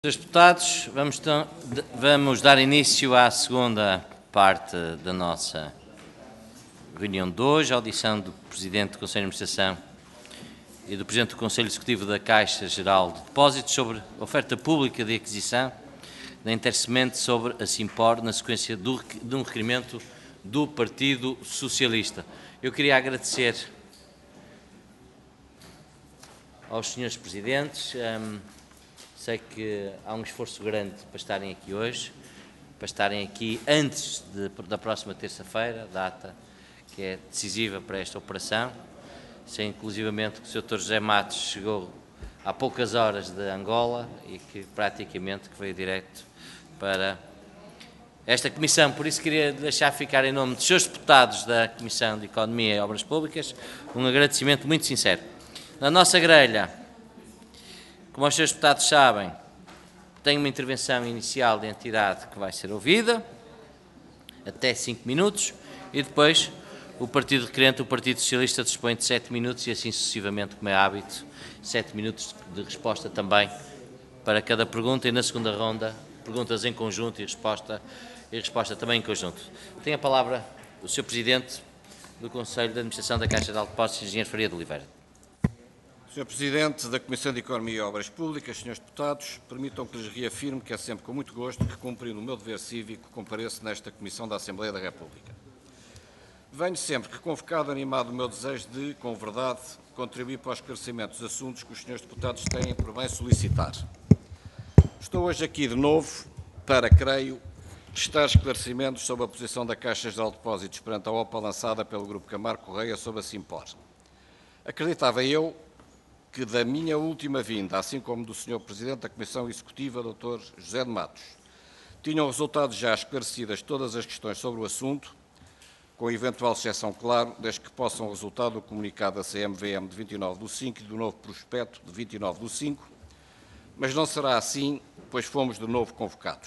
Senhores deputados, vamos dar início à segunda parte da nossa reunião de hoje, a audição do Presidente do Conselho de Administração e do Presidente do Conselho Executivo da Caixa Geral de Depósitos sobre a oferta pública de aquisição da Intersemente sobre a Simpor, na sequência de um requerimento do Partido Socialista. Eu queria agradecer aos senhores Presidentes. Sei que há um esforço grande para estarem aqui hoje, para estarem aqui antes da próxima terça-feira, data que é decisiva para esta operação. Sei inclusivamente que o Sr. José Matos chegou há poucas horas de Angola e que praticamente veio direto para esta Comissão. Por isso queria deixar ficar em nome dos seus deputados da Comissão de Economia e Obras Públicas um agradecimento muito sincero. Na nossa grelha, como os senhores deputados sabem, tem uma intervenção inicial de entidade que vai ser ouvida, até 5 minutos, e depois o Partido Requerente, o Partido Socialista, dispõe de 7 minutos e assim sucessivamente, como é hábito, 7 minutos de resposta também para cada pergunta, e na segunda ronda, perguntas em conjunto e resposta também em conjunto. Tem a palavra o Sr. Presidente do Conselho de Administração da Caixa Geral de Depósitos, Engenheiro Faria de Oliveira. Sr. Presidente da Comissão de Economia e Obras Públicas, senhores deputados, permitam que lhes reafirme que é sempre com muito gosto que, cumprindo o meu dever cívico, compareço nesta Comissão da Assembleia da República. Venho sempre que convocado animado o meu desejo de, com verdade, contribuir para o esclarecimento dos assuntos que os senhores deputados têm por bem solicitar. Estou hoje aqui de novo para, creio, prestar esclarecimentos sobre a posição da Caixa Geral de Depósitos perante a OPA lançada pelo Grupo Camargo Correia sobre a Simpor. Acreditava eu que da minha última vinda, assim como do Sr. Presidente da Comissão Executiva, Dr. José de Matos, tinham resultado já esclarecidas todas as questões sobre o assunto, com eventual exceção, claro, desde que possam resultar do comunicado da CMVM de 29/5 e do novo prospecto de 29/5, mas não será assim, pois fomos de novo convocados.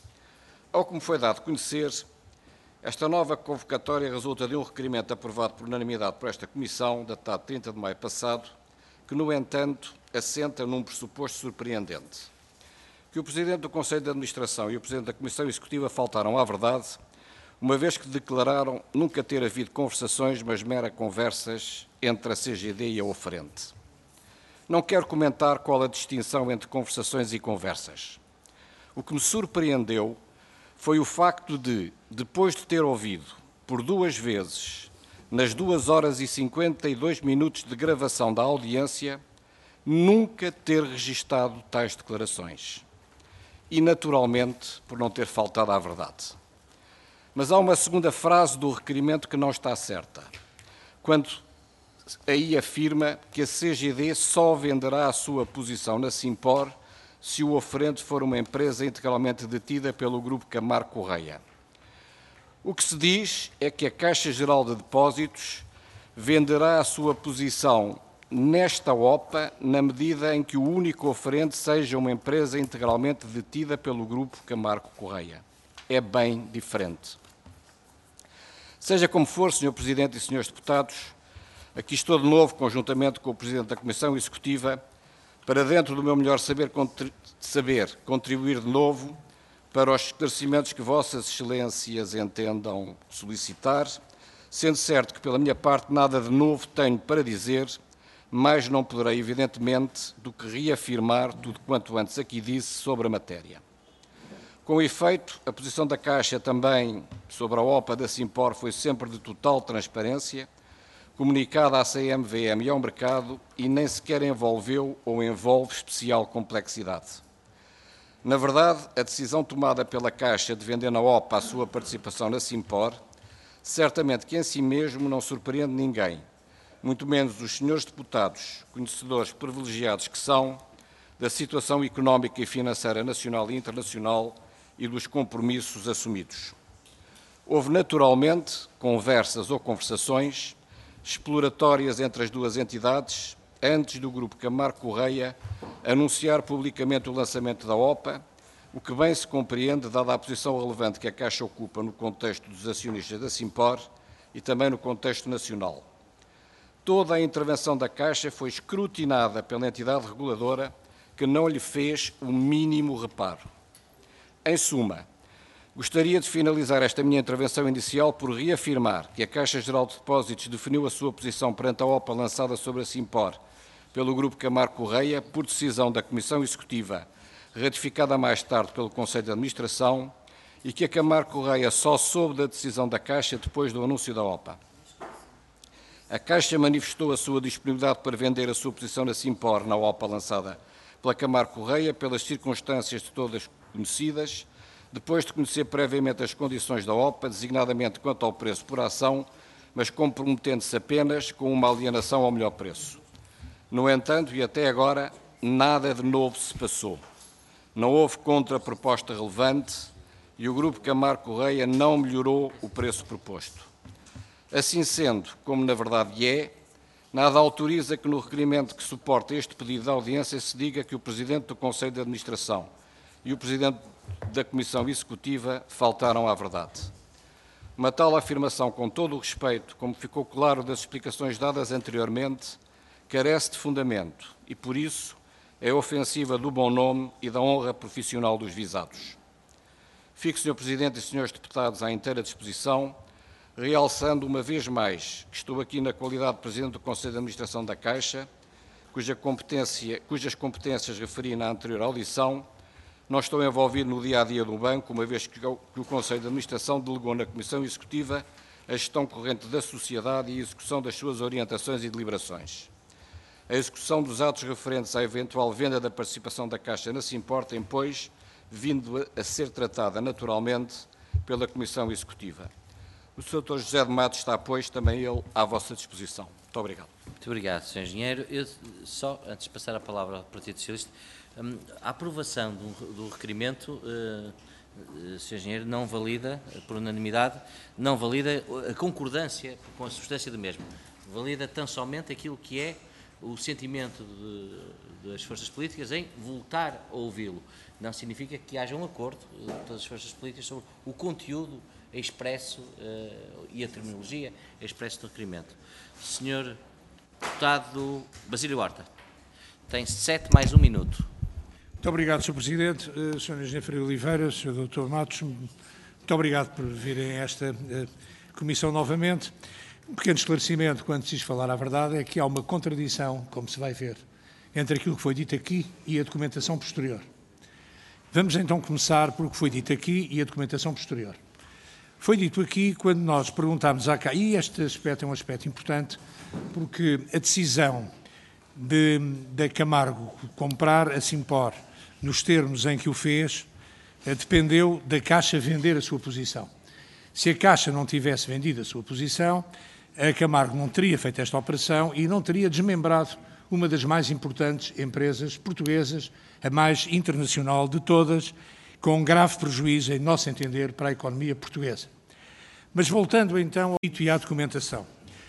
Ao que me foi dado conhecer, esta nova convocatória resulta de um requerimento aprovado por unanimidade por esta Comissão, datado 30 de maio passado, que, no entanto, assenta num pressuposto surpreendente, que o Presidente do Conselho de Administração e o Presidente da Comissão Executiva faltaram à verdade, uma vez que declararam nunca ter havido conversações, mas mera conversas entre a CGD e a oferente. Não quero comentar qual a distinção entre conversações e conversas. O que me surpreendeu foi o facto de, depois de ter ouvido, por 2 vezes, nas 2 horas e 52 minutos de gravação da audiência, nunca ter registado tais declarações. E, naturalmente, por não ter faltado à verdade. Mas há uma segunda frase do requerimento que não está certa, quando aí afirma que a CGD só venderá a sua posição na Simpor se o oferente for uma empresa integralmente detida pelo Grupo Camargo Correia. O que se diz é que a Caixa Geral de Depósitos venderá a sua posição nesta OPA na medida em que o único oferente seja uma empresa integralmente detida pelo Grupo Camargo Correia. É bem diferente. Seja como for, Sr. Presidente e Srs. Deputados, aqui estou de novo, conjuntamente com o Presidente da Comissão Executiva, para, dentro do meu melhor saber, contribuir de novo para os esclarecimentos que Vossas Excelências entendam solicitar, sendo certo que, pela minha parte, nada de novo tenho para dizer, mas não poderei, evidentemente, do que reafirmar tudo quanto antes aqui disse sobre a matéria. Com efeito, a posição da Caixa também sobre a OPA da Simpor foi sempre de total transparência, comunicada à CMVM e ao mercado e nem sequer envolveu ou envolve especial complexidade. Na verdade, a decisão tomada pela Caixa de vender na OPA a sua participação na Simpor, certamente que em si mesmo não surpreende ninguém, muito menos os senhores deputados, conhecedores privilegiados que são da situação económica e financeira nacional e internacional e dos compromissos assumidos. Houve naturalmente conversas ou conversações exploratórias entre as duas entidades antes do Grupo Camargo Correia anunciar publicamente o lançamento da OPA, o que bem se compreende dada a posição relevante que a Caixa ocupa no contexto dos acionistas da Simpor e também no contexto nacional. Toda a intervenção da Caixa foi escrutinada pela entidade reguladora que não lhe fez o mínimo reparo. Em suma, gostaria de finalizar esta minha intervenção inicial por reafirmar que a Caixa Geral de Depósitos definiu a sua posição perante a OPA lançada sobre a Simpor pelo Grupo Camargo Correia, por decisão da Comissão Executiva, ratificada mais tarde pelo Conselho de Administração, e que a Camargo Correia só soube da decisão da Caixa depois do anúncio da OPA. A Caixa manifestou a sua disponibilidade para vender a sua posição na Simpor, na OPA lançada pela Camargo Correia, pelas circunstâncias de todas conhecidas, depois de conhecer previamente as condições da OPA, designadamente quanto ao preço por ação, mas comprometendo-se apenas com uma alienação ao melhor preço. No entanto, e até agora, nada de novo se passou. Não houve contraproposta relevante e o Grupo Camargo Correia não melhorou o preço proposto. Assim sendo, como na verdade é, nada autoriza que no requerimento que suporta este pedido de audiência se diga que o Presidente do Conselho de Administração e o Presidente da Comissão Executiva faltaram à verdade. Uma tal afirmação, com todo o respeito, como ficou claro das explicações dadas anteriormente, carece de fundamento e, por isso, é ofensiva do bom nome e da honra profissional dos visados. Fico, Sr. Presidente e Srs. Deputados, à inteira disposição, realçando uma vez mais que estou aqui na qualidade de Presidente do Conselho de Administração da Caixa, cujas competências referi na anterior audição. Não estou envolvido no dia-a-dia do banco, uma vez que o Conselho de Administração delegou na Comissão Executiva a gestão corrente da sociedade e a execução das suas orientações e deliberações. A execução dos atos referentes à eventual venda da participação da Caixa na Simpor tem, pois, vindo a ser tratada naturalmente pela Comissão Executiva. O Sr. Dr. José de Matos está, pois, também ele à vossa disposição. Muito obrigado. Muito obrigado, Sr. Engenheiro. Eu só, antes de passar a palavra ao Partido Socialista, a aprovação do requerimento, Sr. Engenheiro, não valida, por unanimidade, não valida a concordância com a substância do mesmo. Valida tão somente aquilo que é o sentimento das forças políticas em voltar a ouvi-lo. Não significa que haja um acordo de todas as forças políticas sobre o conteúdo expresso e a terminologia expresso do requerimento. Sr. Deputado Basílio Horta, tem 7 mais 1 minuto. Muito obrigado, Sr. Presidente. Sr. Engenheiro Ferreira Oliveira, Sr. Dr. Matos, muito obrigado por virem a esta comissão novamente. Um pequeno esclarecimento, quando se diz falar a verdade, é que há uma contradição, como se vai ver, entre aquilo que foi dito aqui e a documentação posterior. Vamos então começar por o que foi dito aqui e a documentação posterior. Foi dito aqui, quando nós perguntámos à Caixa, e este aspecto é um aspecto importante, porque a decisão da Camargo comprar a Simpor nos termos em que o fez, dependeu da Caixa vender a sua posição. Se a Caixa não tivesse vendido a sua posição, a Camargo não teria feito esta operação e não teria desmembrado uma das mais importantes empresas portuguesas, a mais internacional de todas, com grave prejuízo, em nosso entender, para a economia portuguesa. Mas voltando então ao dito e à documentação.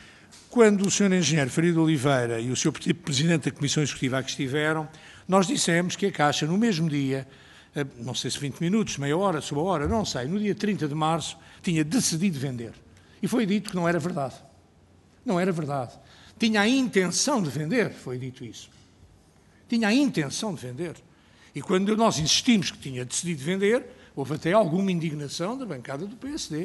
Quando o Sr. Engenheiro Ferreira Oliveira e o Sr. Presidente da Comissão Executiva aqui estiveram, nós dissemos que a Caixa, no mesmo dia, não sei se 20 minutos, meia hora, sua hora, não sei, no dia 30 de março, tinha decidido vender. E foi dito que não era verdade. Não era verdade. Tinha a intenção de vender, foi dito isso. Tinha a intenção de vender. E quando nós insistimos que tinha decidido vender, houve até alguma indignação da bancada do PSD.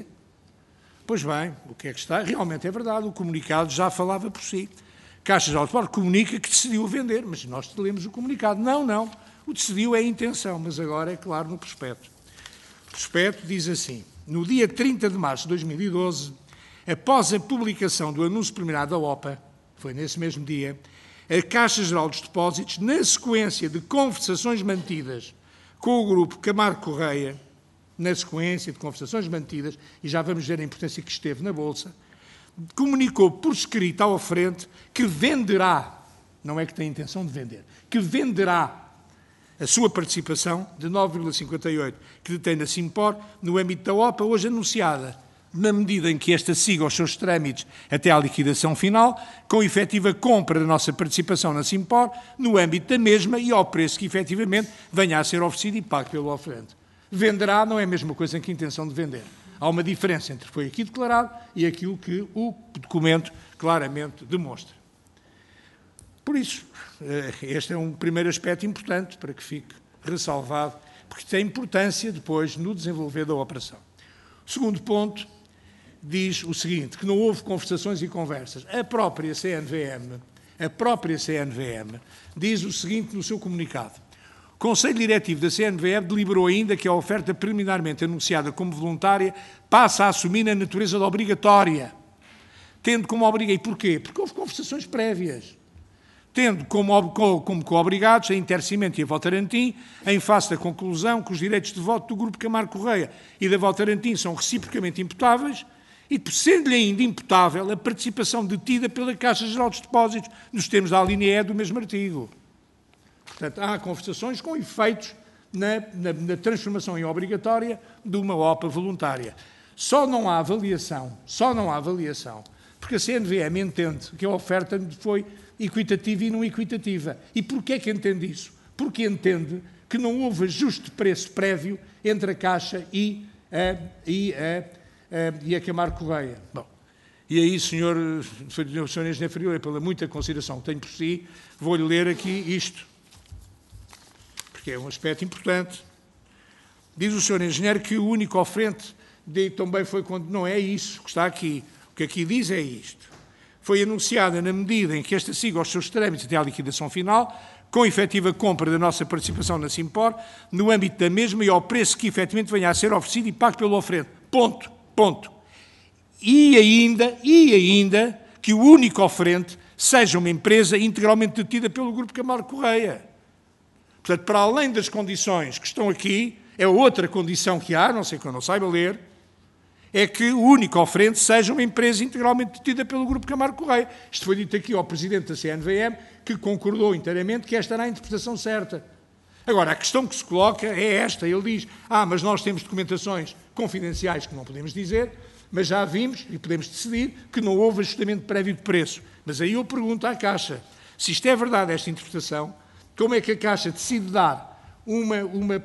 Pois bem, o que é que está? Realmente é verdade, o comunicado já falava por si. Caixa Geral de Depósitos comunica que decidiu vender, mas nós lemos o comunicado. Não, o decidiu é a intenção, mas agora é claro no prospecto. O prospecto diz assim: no dia 30 de março de 2012, após a publicação do anúncio preliminar da OPA, foi nesse mesmo dia, a Caixa Geral dos Depósitos, na sequência de conversações mantidas com o Grupo Camargo Correia, na sequência de conversações mantidas, e já vamos ver a importância que esteve na Bolsa, comunicou por escrito ao oferente que venderá, não é que tem intenção de vender, que venderá a sua participação de 9,58 que detém na Simpor no âmbito da OPA, hoje anunciada, na medida em que esta siga os seus trâmites até à liquidação final, com efetiva compra da nossa participação na Simpor, no âmbito da mesma e ao preço que efetivamente venha a ser oferecido e pago pelo oferente. Venderá não é a mesma coisa que a intenção de vender. Há uma diferença entre o que foi aqui declarado e aquilo que o documento claramente demonstra. Por isso, este é um primeiro aspecto importante para que fique ressalvado, porque tem importância depois no desenvolver da operação. O segundo ponto diz o seguinte, que não houve conversações e conversas. A própria CNVM diz o seguinte no seu comunicado. O Conselho Diretivo da CNVM deliberou ainda que a oferta preliminarmente anunciada como voluntária passa a assumir a natureza de obrigatória, tendo como obrigatória. E porquê? Porque houve conversações prévias. Tendo como co-obrigados a Intercimento e a Votorantim, em face da conclusão que os direitos de voto do Grupo Camargo Correia e da Votorantim são reciprocamente imputáveis, e sendo-lhe ainda imputável a participação detida pela Caixa Geral dos Depósitos, nos termos da alínea E do mesmo artigo. Portanto, há conversações com efeitos na transformação em obrigatória de uma OPA voluntária. Só não há avaliação, porque a CNVM entende que a oferta foi equitativa e não equitativa. E porquê é que entende isso? Porque entende que não houve ajuste de preço prévio entre a Caixa e a Camargo Correia. Bom, e aí, Sr. Engenheiro Ferreira, pela muita consideração que tenho por si, vou-lhe ler aqui isto, porque é um aspecto importante. Diz o Sr. Engenheiro que o único oferente também foi quando... Não é isso que está aqui. O que aqui diz é isto. Foi anunciada na medida em que esta siga os seus trâmites até à liquidação final, com efetiva compra da nossa participação na Simpor, no âmbito da mesma e ao preço que efetivamente venha a ser oferecido e pago pelo oferente. Ponto. E ainda que o único oferente seja uma empresa integralmente detida pelo Grupo Camargo Correia. Portanto, para além das condições que estão aqui, é outra condição que há, não sei que eu não saiba ler, é que o único oferente seja uma empresa integralmente detida pelo Grupo Camargo Correia. Isto foi dito aqui ao Presidente da CNVM, que concordou inteiramente que esta era a interpretação certa. Agora, a questão que se coloca é esta. Ele diz, mas nós temos documentações confidenciais que não podemos dizer, mas já vimos e podemos decidir que não houve ajustamento prévio de preço. Mas aí eu pergunto à Caixa, se isto é verdade, esta interpretação, como é que a Caixa decide dar uma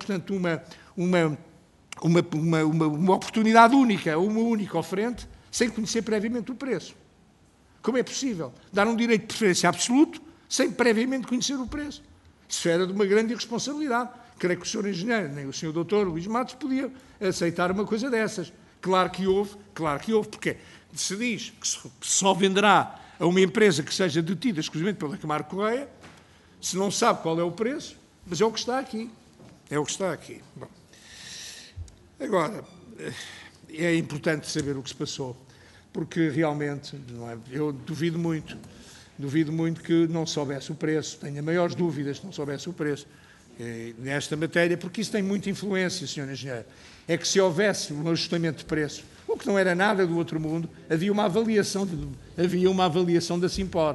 oportunidade única a uma única oferente sem conhecer previamente o preço? Como é possível dar um direito de preferência absoluto sem previamente conhecer o preço? Isso era de uma grande irresponsabilidade. Creio que o Sr. Engenheiro, nem o Sr. Dr. Luís Matos podia aceitar uma coisa dessas. Claro que houve, porque se diz que só venderá a uma empresa que seja detida exclusivamente pela Camargo Correia, se não sabe qual é o preço, mas é o que está aqui. Bom. Agora, é importante saber o que se passou, porque realmente, eu duvido muito que não soubesse o preço, tenha maiores dúvidas que não soubesse o preço nesta matéria, porque isso tem muita influência, Sr. Engenheiro. É que se houvesse um ajustamento de preço, o que não era nada do outro mundo, havia uma avaliação da Simpor.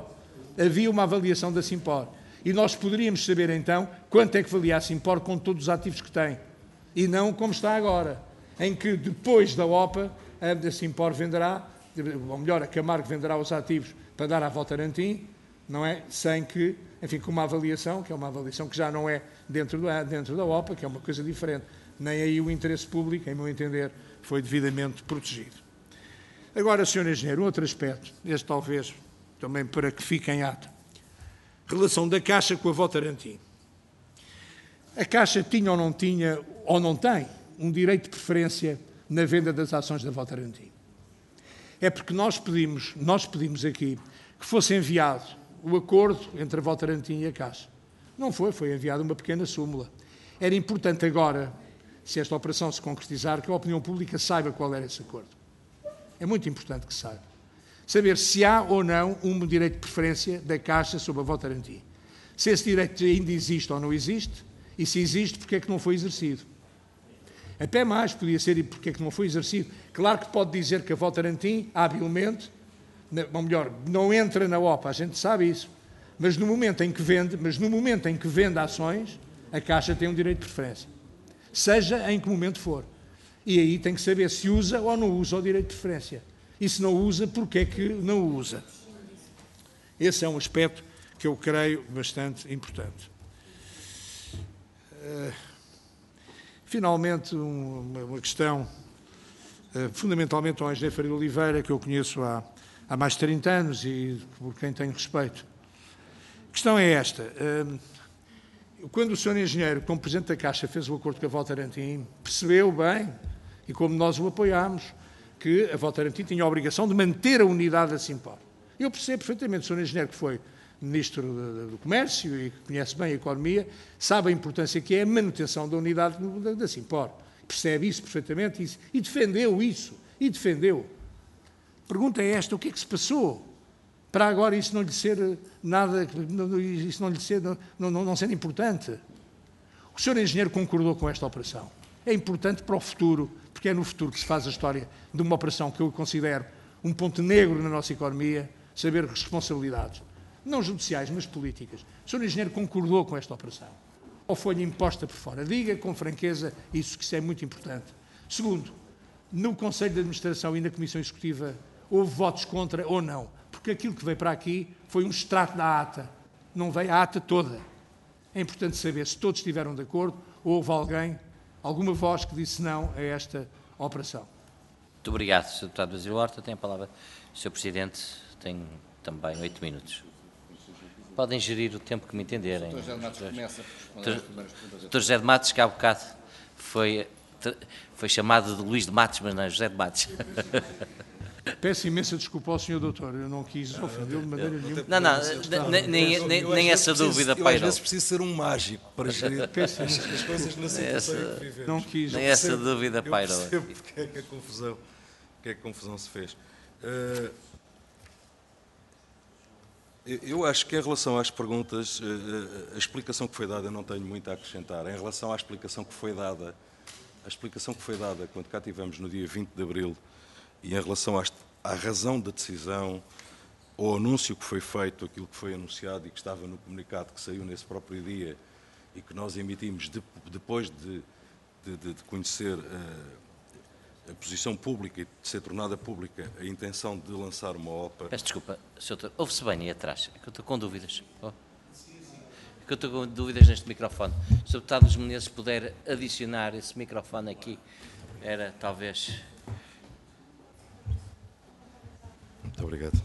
E nós poderíamos saber, então, quanto é que valia a Simpor com todos os ativos que tem. E não como está agora, em que depois da OPA, a Simpor venderá, ou melhor, a Camargo venderá os ativos para dar à Votorantim, não é? Sem que, enfim, com uma avaliação, que é uma avaliação que já não é dentro da OPA, que é uma coisa diferente. Nem aí o interesse público, em meu entender, foi devidamente protegido. Agora, Sr. Engenheiro, um outro aspecto, este talvez também para que fique em ata. Relação da Caixa com a Votorantim. A Caixa tinha ou não tem, um direito de preferência na venda das ações da Votorantim. É porque nós pedimos aqui que fosse enviado o acordo entre a Votorantim e a Caixa. Não foi enviada uma pequena súmula. Era importante agora, se esta operação se concretizar, que a opinião pública saiba qual era esse acordo. É muito importante que saiba. Saber se há ou não um direito de preferência da Caixa sobre a Votorantim. Se esse direito ainda existe ou não existe, e se existe, porque é que não foi exercido. Até mais, podia ser, e porque é que não foi exercido. Claro que pode dizer que a Votorantim, habilmente, ou melhor, não entra na OPA, a gente sabe isso, mas no momento em que vende ações, a Caixa tem um direito de preferência. Seja em que momento for. E aí tem que saber se usa ou não usa o direito de preferência. E se não usa, porque é que não o usa. Esse é um aspecto que eu creio bastante importante. Finalmente, uma questão, fundamentalmente ao Engenheiro Ferreira Oliveira, que eu conheço há mais de 30 anos e por quem tenho respeito, questão é esta. Quando o Sr. Engenheiro, como Presidente da Caixa, fez o acordo com a Votorantim, percebeu bem, e como nós o apoiámos, que a Votorantim tinha a obrigação de manter a unidade da Simpor. Eu percebo perfeitamente, o Sr. Engenheiro, que foi Ministro do Comércio e que conhece bem a economia, sabe a importância que é a manutenção da unidade da Simpor. Percebe isso perfeitamente e defendeu isso. E defendeu. A pergunta é esta: o que é que se passou para agora isso não lhe ser nada, isso não lhe ser, não ser importante? O Sr. Engenheiro concordou com esta operação. É importante para o futuro, porque é no futuro que se faz a história de uma operação que eu considero um ponto negro na nossa economia, saber responsabilidades, não judiciais, mas políticas. O Sr. Engenheiro concordou com esta operação? Ou foi-lhe imposta por fora? Diga com franqueza isso, que isso é muito importante. Segundo, no Conselho de Administração e na Comissão Executiva houve votos contra ou não? Porque aquilo que veio para aqui foi um extrato da ata, não veio a ata toda. É importante saber se todos estiveram de acordo ou houve alguém, alguma voz que disse não a esta operação. Muito obrigado, Sr. Deputado Basílio Horta. Tem a palavra o Sr. Presidente, tem também 8 minutos. Podem gerir o tempo que me entenderem. Dr. José de Matos começa por responder às primeiras perguntas. Dr. José de Matos, que há bocado foi chamado de Luís de Matos, mas não é José de Matos. Peço imensa desculpa ao Sr. Doutor, eu não quis ofendê-lo de maneira nenhuma. Não, nem essa dúvida Eu às pairou. vezes preciso ser um mágico para gerir as coisas na situação em que vivemos. Não quis. Nem essa dúvida pairou. Eu percebo porque é que a confusão se fez. Eu acho que em relação às perguntas, a explicação que foi dada eu não tenho muito a acrescentar. Em relação à explicação que foi dada, quando cá estivemos no dia 20 de Abril, e em relação à razão da decisão, ao anúncio que foi feito, aquilo que foi anunciado e que estava no comunicado que saiu nesse próprio dia e que nós emitimos depois de conhecer a posição pública e de ser tornada pública a intenção de lançar uma OPA. Peço desculpa, Sr. Doutor, ouve-se bem aí atrás, é que eu estou com dúvidas. É que eu estou com dúvidas neste microfone. Se o Deputado dos Menezes puder adicionar esse microfone aqui, era talvez... Muito obrigado.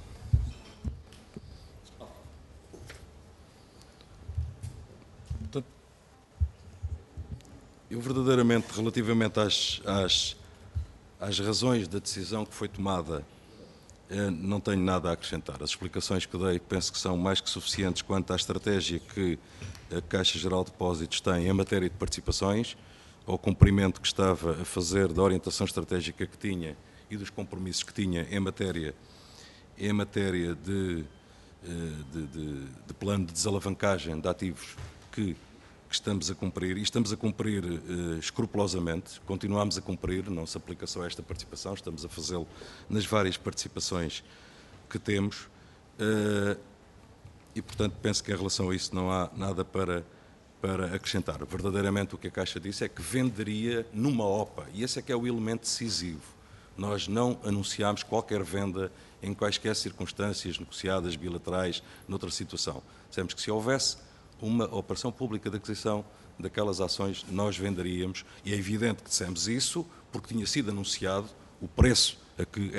Portanto, eu verdadeiramente, relativamente às razões da decisão que foi tomada, não tenho nada a acrescentar. As explicações que dei penso que são mais que suficientes quanto à estratégia que a Caixa Geral de Depósitos tem em matéria de participações, ao cumprimento que estava a fazer da orientação estratégica que tinha e dos compromissos que tinha em matéria de plano de desalavancagem de ativos que estamos a cumprir, e estamos a cumprir escrupulosamente, continuamos a cumprir, não se aplica só a esta participação, estamos a fazê-lo nas várias participações que temos, e portanto penso que em relação a isso não há nada para acrescentar. Verdadeiramente o que a Caixa disse é que venderia numa OPA, e esse é que é o elemento decisivo. Nós não anunciámos qualquer venda em quaisquer circunstâncias negociadas, bilaterais, noutra situação. Dissemos que se houvesse uma operação pública de aquisição daquelas ações, nós venderíamos, e é evidente que dissemos isso porque tinha sido anunciado o preço a que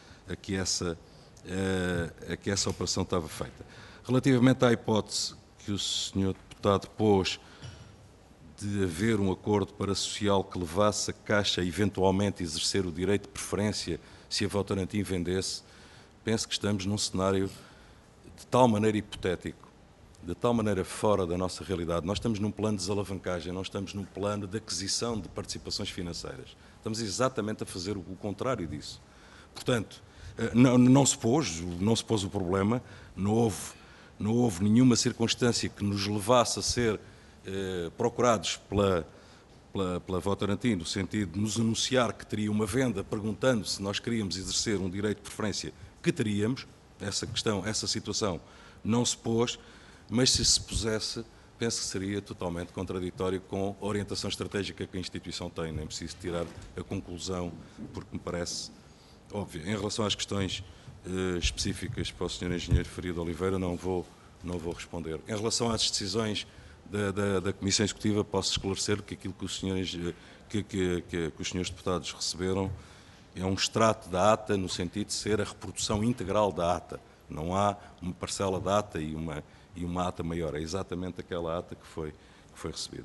essa operação estava feita. Relativamente à hipótese que o Sr. Deputado pôs de haver um acordo parasocial que levasse a Caixa a eventualmente exercer o direito de preferência se a Votorantim vendesse, penso que estamos num cenário de tal maneira hipotético, de tal maneira fora da nossa realidade. Nós estamos num plano de desalavancagem, não estamos num plano de aquisição de participações financeiras. Estamos exatamente a fazer o contrário disso. Portanto, não se pôs o problema, não houve nenhuma circunstância que nos levasse a ser procurados pela Votorantim, no sentido de nos anunciar que teria uma venda, perguntando se nós queríamos exercer um direito de preferência, que teríamos. Essa situação não se pôs, mas se se pusesse, penso que seria totalmente contraditório com a orientação estratégica que a instituição tem. Nem preciso tirar a conclusão, porque me parece óbvio. Em relação às questões específicas para o Sr. Engenheiro Faria de Oliveira, não vou responder. Em relação às decisões da Comissão Executiva, posso esclarecer que aquilo que os senhores deputados receberam é um extrato da ata, no sentido de ser a reprodução integral da ata. Não há uma parcela da ata e e uma ata maior. É exatamente aquela ata que foi recebida.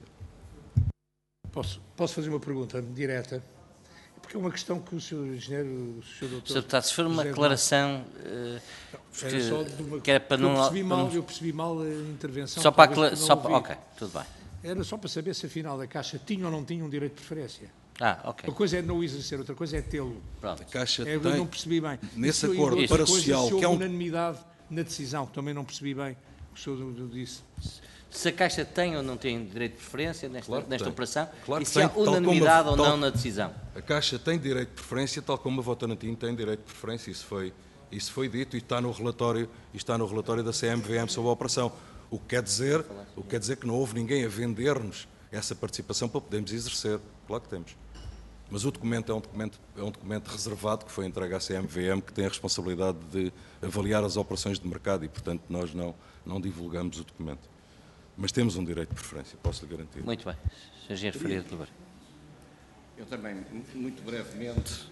Posso fazer uma pergunta direta? Porque é uma questão que o Sr. Engenheiro, o Sr. Doutor... Sr. Deputado, se for uma José declaração... Era só de uma... que era para não... Eu percebi mal a intervenção. Só para... Ok, Ok, tudo bem. Era só para saber se afinal a Caixa tinha ou não tinha um direito de preferência. Ok. Uma coisa é não exercer, outra coisa é tê-lo. Pronto. A Caixa Eu tem, não percebi bem. nesse Isso, acordo e outra parasocial, coisa, que é um... unanimidade na decisão, também não percebi bem o que o senhor disse. Se a Caixa tem ou não tem direito de preferência nesta operação, Claro e que se há tem, tal como unanimidade ou não na decisão. A Caixa tem direito de preferência, tal como a Votorantim tem direito de preferência. Isso foi dito e está no relatório da CMVM sobre a operação. O que quer dizer que não houve ninguém a vender-nos essa participação para podermos exercer. Claro que temos. Mas o documento é um documento reservado que foi entregue à CMVM, que tem a responsabilidade de avaliar as operações de mercado e, portanto, nós não divulgamos o documento. Mas temos um direito de preferência, posso lhe garantir. Muito bem. Sr. Engenheiro Faria de Oliveira. Eu também, muito brevemente,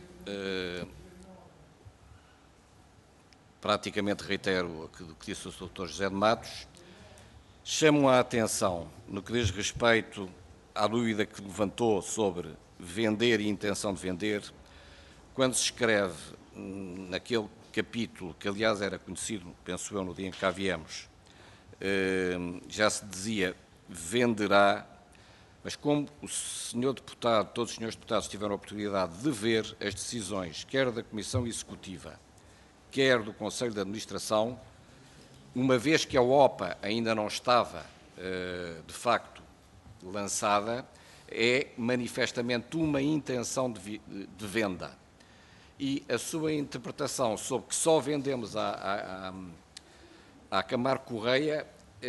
praticamente reitero o que disse o Dr. José de Matos. Chamo a atenção no que diz respeito à dúvida que levantou sobre vender e intenção de vender, quando se escreve naquele capítulo, que aliás era conhecido, penso eu, no dia em que cá viemos, já se dizia venderá, mas como o senhor deputado, todos os senhores deputados tiveram a oportunidade de ver as decisões, quer da Comissão Executiva, quer do Conselho de Administração, uma vez que a OPA ainda não estava, de facto, lançada, é manifestamente uma intenção de venda. E a sua interpretação sobre que só vendemos à Camargo Correia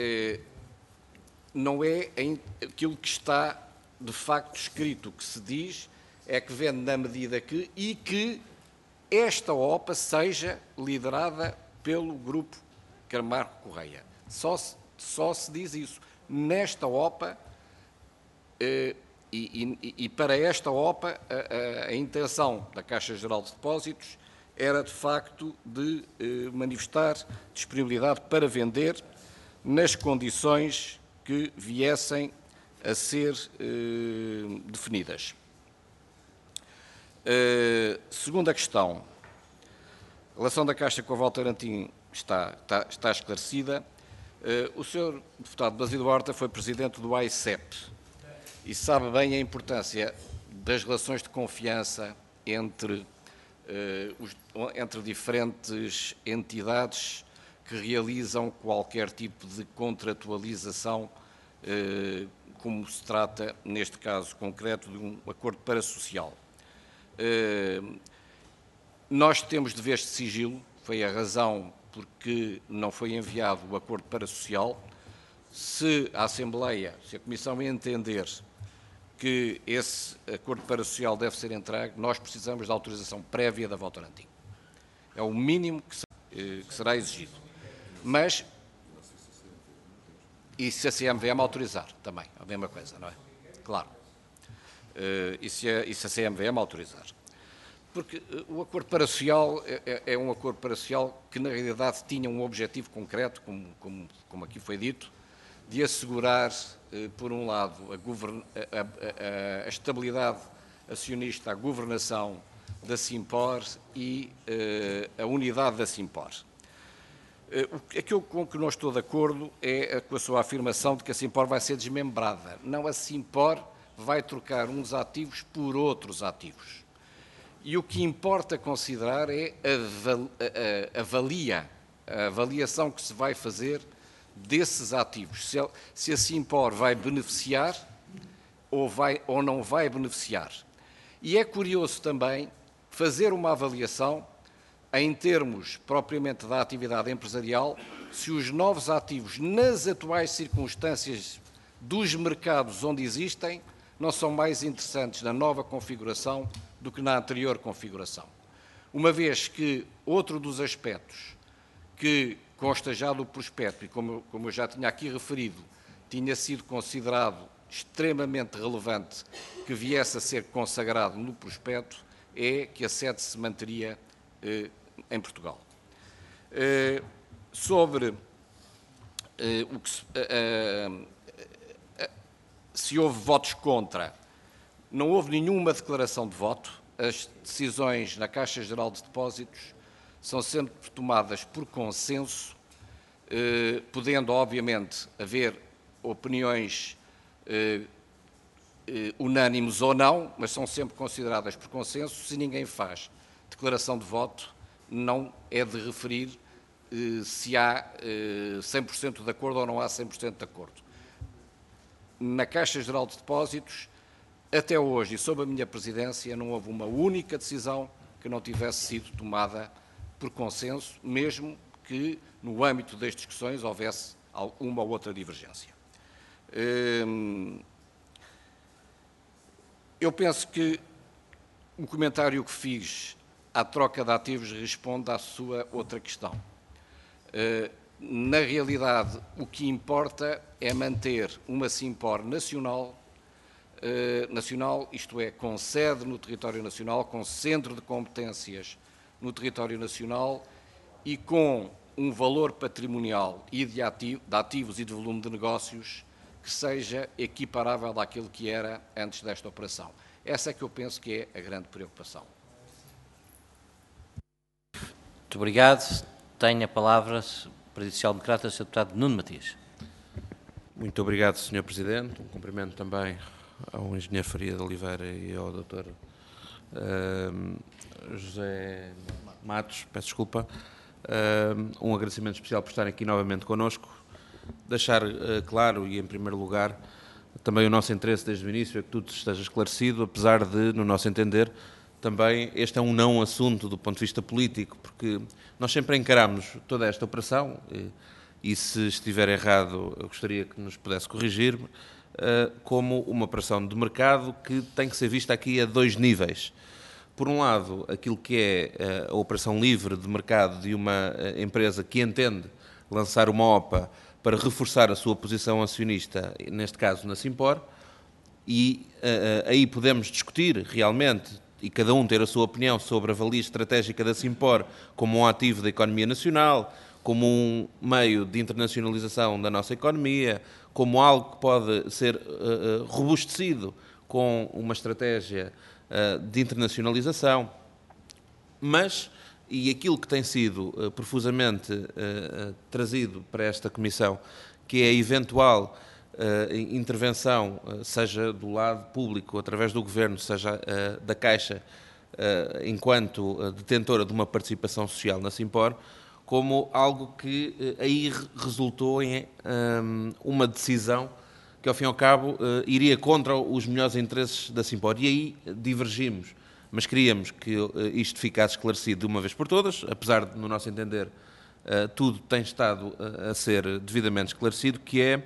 não é aquilo que está de facto escrito. O que se diz é que vende na medida que e que esta OPA seja liderada pelo grupo Camargo Correia. Só se diz isso. Nesta OPA, e para esta OPA, a intenção da Caixa Geral de Depósitos era, de facto, de manifestar disponibilidade para vender nas condições que viessem a ser definidas. Segunda questão. A relação da Caixa com a Votorantim está esclarecida. O Sr. Deputado Basílio Horta foi Presidente do AICEP e sabe bem a importância das relações de confiança entre diferentes entidades que realizam qualquer tipo de contratualização, como se trata, neste caso concreto, de um acordo parasocial. Nós temos deveres de sigilo, foi a razão porque não foi enviado o acordo parasocial. Se a Assembleia, se a Comissão entender que esse acordo parasocial deve ser entregue, nós precisamos da autorização prévia da Votorantim. É o mínimo que será exigido. Mas, e se a CMVM autorizar, também, a mesma coisa, não é? Claro. E se a CMVM autorizar. Porque o acordo parasocial é um acordo parasocial que, na realidade, tinha um objetivo concreto, como aqui foi dito, de assegurar, por um lado, a estabilidade acionista, a governação da Simpor e a unidade da Simpor. Aquilo com que não estou de acordo é com a sua afirmação de que a Simpor vai ser desmembrada. Não, a Simpor vai trocar uns ativos por outros ativos. E o que importa considerar é a avaliação que se vai fazer desses ativos, se a Simpor vai beneficiar ou não vai beneficiar. E é curioso também fazer uma avaliação em termos propriamente da atividade empresarial, se os novos ativos, nas atuais circunstâncias dos mercados onde existem, não são mais interessantes na nova configuração do que na anterior configuração. Uma vez que outro dos aspectos que consta já do prospecto, e como eu já tinha aqui referido, tinha sido considerado extremamente relevante que viesse a ser consagrado no prospecto, é que a sede se manteria em Portugal. Sobre se houve votos contra, não houve nenhuma declaração de voto. As decisões na Caixa Geral de Depósitos são sempre tomadas por consenso, podendo, obviamente, haver opiniões unânimes ou não, mas são sempre consideradas por consenso. Se ninguém faz declaração de voto, não é de referir se há 100% de acordo ou não há 100% de acordo. Na Caixa Geral de Depósitos, até hoje, e sob a minha presidência, não houve uma única decisão que não tivesse sido tomada por consenso, mesmo que no âmbito das discussões houvesse uma ou outra divergência. Eu penso que o comentário que fiz à troca de ativos responde à sua outra questão. Na realidade, o que importa é manter uma Simpor nacional, isto é, com sede no território nacional, com centro de competências no território nacional e com um valor patrimonial e de ativos e de volume de negócios que seja equiparável àquilo que era antes desta operação. Essa é que eu penso que é a grande preocupação. Muito obrigado. Tenho a palavra o Partido Social Democrata, Sr. Deputado Nuno Matias. Muito obrigado, Sr. Presidente. Um cumprimento também ao Engenheiro Faria de Oliveira e ao Dr. José Matos, peço desculpa. Um agradecimento especial por estarem aqui novamente connosco. Deixar claro e, em primeiro lugar, também o nosso interesse desde o início é que tudo esteja esclarecido, apesar de, no nosso entender, também este é um não assunto do ponto de vista político, porque nós sempre encaramos toda esta operação e se estiver errado, eu gostaria que nos pudesse corrigir, como uma operação de mercado que tem que ser vista aqui a dois níveis. Por um lado, aquilo que é a operação livre de mercado de uma empresa que entende lançar uma OPA para reforçar a sua posição acionista, neste caso na Simpor, e aí podemos discutir realmente e cada um ter a sua opinião sobre a valia estratégica da Simpor como um ativo da economia nacional, como um meio de internacionalização da nossa economia, como algo que pode ser robustecido com uma estratégia de internacionalização, mas, e aquilo que tem sido profusamente trazido para esta Comissão, que é a eventual intervenção, seja do lado público, através do Governo, seja da Caixa, enquanto detentora de uma participação social na Simpor, como algo que aí resultou em uma decisão que, ao fim e ao cabo, iria contra os melhores interesses da Simpor. E aí divergimos, mas queríamos que isto ficasse esclarecido de uma vez por todas, apesar de, no nosso entender, tudo tem estado a ser devidamente esclarecido, que é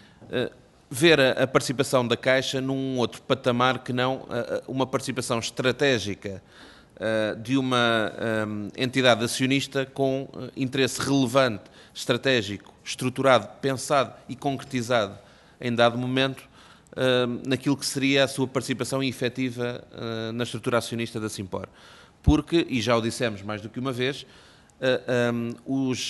ver a participação da Caixa num outro patamar que não uma participação estratégica de uma entidade acionista com interesse relevante, estratégico, estruturado, pensado e concretizado em dado momento naquilo que seria a sua participação efetiva na estrutura acionista da Simpor. Porque, e já o dissemos mais do que uma vez, os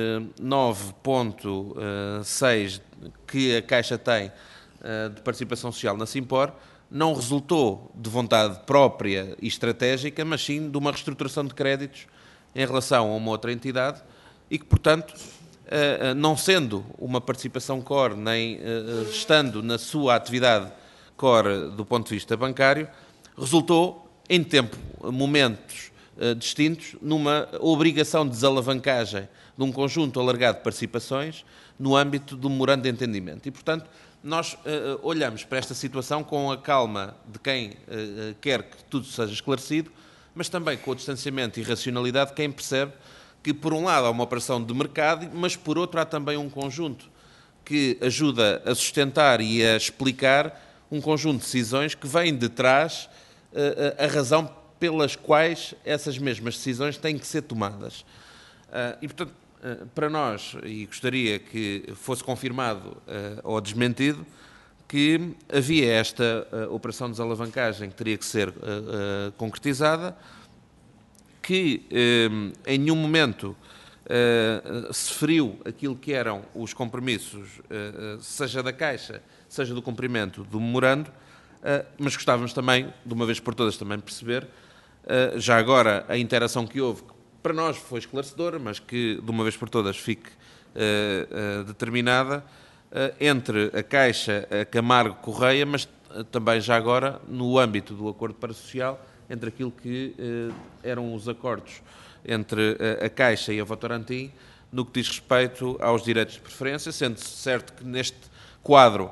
9,6 que a Caixa tem de participação social na Simpor não resultou de vontade própria e estratégica, mas sim de uma reestruturação de créditos em relação a uma outra entidade e que, portanto, não sendo uma participação core, nem estando na sua atividade core do ponto de vista bancário, resultou, em momentos distintos, numa obrigação de desalavancagem de um conjunto alargado de participações no âmbito do memorando de entendimento. E, portanto, nós olhamos para esta situação com a calma de quem quer que tudo seja esclarecido, mas também com o distanciamento e racionalidade de quem percebe que, por um lado, há uma operação de mercado, mas, por outro, há também um conjunto que ajuda a sustentar e a explicar um conjunto de decisões que vêm de trás a razão pelas quais essas mesmas decisões têm que ser tomadas. E, portanto, para nós, e gostaria que fosse confirmado ou desmentido, que havia esta operação de desalavancagem que teria que ser concretizada, que em nenhum momento se feriu aquilo que eram os compromissos, seja da Caixa, seja do cumprimento do memorando, mas gostávamos também, de uma vez por todas, também perceber, já agora, a interação que houve, que para nós foi esclarecedora, mas que de uma vez por todas fique determinada, entre a Caixa, a Camargo Correia, mas também já agora no âmbito do acordo parasocial, entre aquilo que eram os acordos entre a Caixa e a Votorantim, no que diz respeito aos direitos de preferência, sendo certo que neste quadro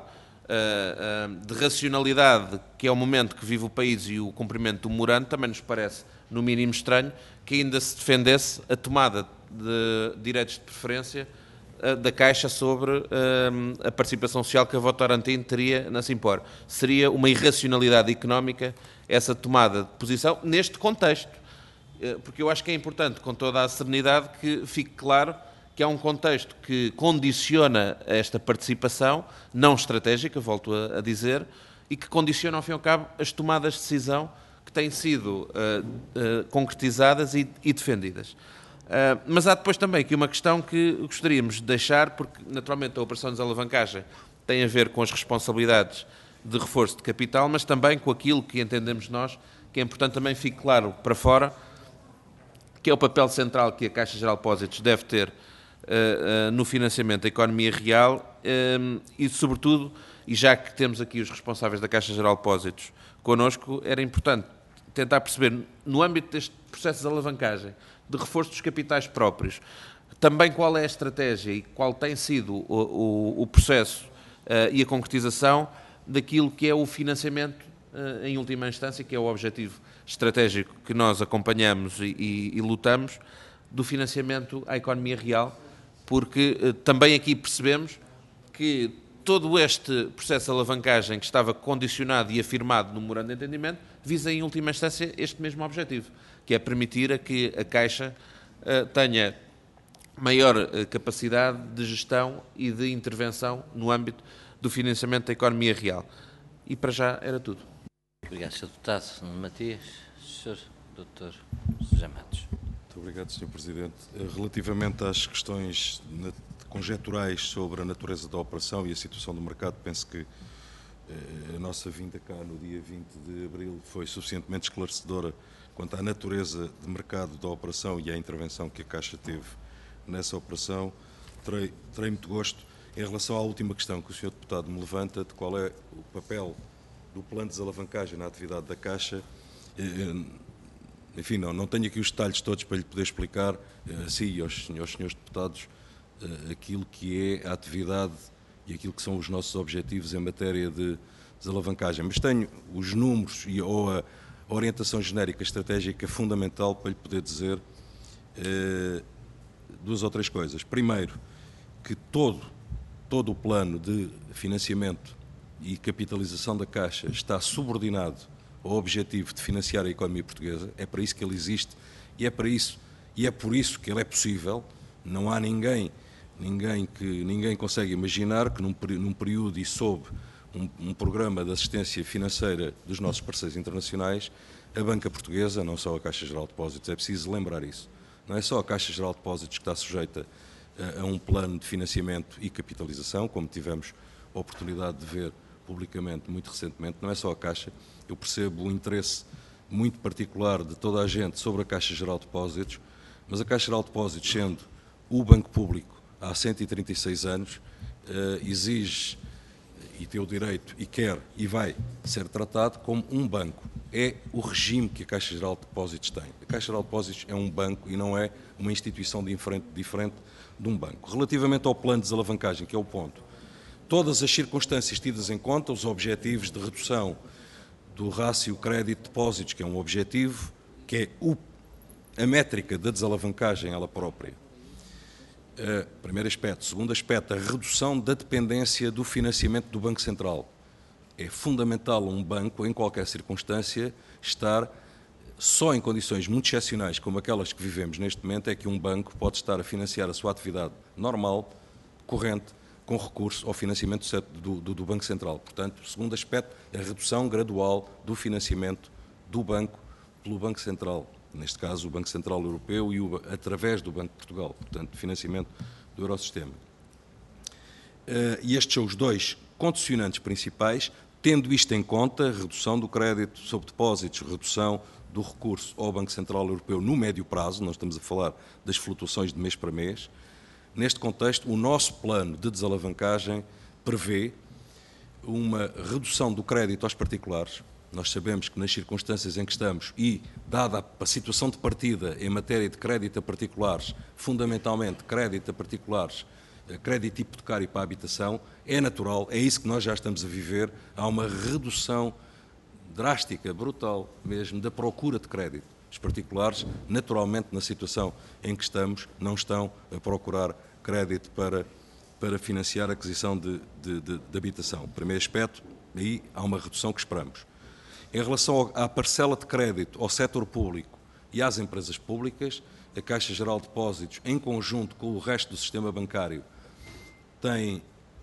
de racionalidade, que é o momento que vive o país e o cumprimento do memorando, também nos parece, no mínimo, estranho que ainda se defendesse a tomada de direitos de preferência da Caixa sobre a participação social que a Votorantim teria na Simpor. Seria uma irracionalidade económica essa tomada de posição neste contexto, porque eu acho que é importante, com toda a serenidade, que fique claro que há um contexto que condiciona esta participação, não estratégica, volto a dizer, e que condiciona, ao fim e ao cabo, as tomadas de decisão que têm sido concretizadas e defendidas. Mas há depois também aqui uma questão que gostaríamos de deixar, porque naturalmente a operação de desalavancagem tem a ver com as responsabilidades de reforço de capital, mas também com aquilo que entendemos nós, que é importante também fique claro para fora, que é o papel central que a Caixa Geral de Depósitos deve ter no financiamento da economia real e, sobretudo, e já que temos aqui os responsáveis da Caixa Geral de Depósitos connosco, era importante tentar perceber, no âmbito deste processo de alavancagem, de reforço dos capitais próprios, também qual é a estratégia e qual tem sido o processo e a concretização daquilo que é o financiamento, em última instância, que é o objetivo estratégico que nós acompanhamos e lutamos, do financiamento à economia real, porque também aqui percebemos que todo este processo de alavancagem que estava condicionado e afirmado no memorando de entendimento visa, em última instância, este mesmo objetivo, que é permitir a que a Caixa tenha maior capacidade de gestão e de intervenção no âmbito do financiamento da economia real. E para já era tudo. Obrigado, Sr. Deputado Nuno Matias. Sr. Dr. José Matos. Muito obrigado, Sr. Presidente. Relativamente às questões conjeturais sobre a natureza da operação e a situação do mercado, penso que a nossa vinda cá no dia 20 de abril foi suficientemente esclarecedora quanto à natureza de mercado da operação e à intervenção que a Caixa teve nessa operação. Terei muito gosto em relação à última questão que o Sr. Deputado me levanta, de qual é o papel do plano de desalavancagem na atividade da Caixa. Enfim, não tenho aqui os detalhes todos para lhe poder explicar, sim, e aos senhores deputados, aquilo que é a atividade e aquilo que são os nossos objetivos em matéria de desalavancagem. Mas tenho os números ou a orientação genérica estratégica fundamental para lhe poder dizer duas ou três coisas. Primeiro, que todo o plano de financiamento e capitalização da Caixa está subordinado ao objetivo de financiar a economia portuguesa. É para isso que ele existe e é por isso que ele é possível. Não há ninguém consegue imaginar que num período e sob um programa de assistência financeira dos nossos parceiros internacionais, a banca portuguesa, não só a Caixa Geral de Depósitos, é preciso lembrar isso. Não é só a Caixa Geral de Depósitos que está sujeita a um plano de financiamento e capitalização, como tivemos a oportunidade de ver publicamente muito recentemente, não é só a Caixa. Eu percebo o interesse muito particular de toda a gente sobre a Caixa Geral de Depósitos, mas a Caixa Geral de Depósitos, sendo o banco público há 136 anos, exige e tem o direito e quer e vai ser tratado como um banco. É o regime que a Caixa Geral de Depósitos tem. A Caixa Geral de Depósitos é um banco e não é uma instituição diferente de um banco. Relativamente ao plano de desalavancagem, que é o ponto, todas as circunstâncias tidas em conta, os objetivos de redução do rácio crédito-depósitos, que é um objetivo, que é a métrica da desalavancagem ela própria. Primeiro aspecto. Segundo aspecto, a redução da dependência do financiamento do Banco Central. É fundamental um banco, em qualquer circunstância, estar só em condições muito excepcionais, como aquelas que vivemos neste momento, é que um banco pode estar a financiar a sua atividade normal, corrente, com recurso ao financiamento do Banco Central. Portanto, o segundo aspecto é a redução gradual do financiamento do banco pelo Banco Central. neste caso o Banco Central Europeu e através do Banco de Portugal, portanto, financiamento do Eurosistema. E estes são os dois condicionantes principais, tendo isto em conta, redução do crédito sob depósitos, redução do recurso ao Banco Central Europeu no médio prazo, nós estamos a falar das flutuações de mês para mês. Neste contexto, o nosso plano de desalavancagem prevê uma redução do crédito aos particulares. Nós sabemos que nas circunstâncias em que estamos e, dada a situação de partida em matéria de crédito a particulares, fundamentalmente crédito a particulares, crédito hipotecário para a habitação, é natural, é isso que nós já estamos a viver, há uma redução drástica, brutal mesmo, da procura de crédito. Os particulares, naturalmente, na situação em que estamos, não estão a procurar crédito para financiar a aquisição de habitação. Primeiro aspecto, aí há uma redução que esperamos. Em relação à parcela de crédito ao setor público e às empresas públicas, a Caixa Geral de Depósitos, em conjunto com o resto do sistema bancário, tem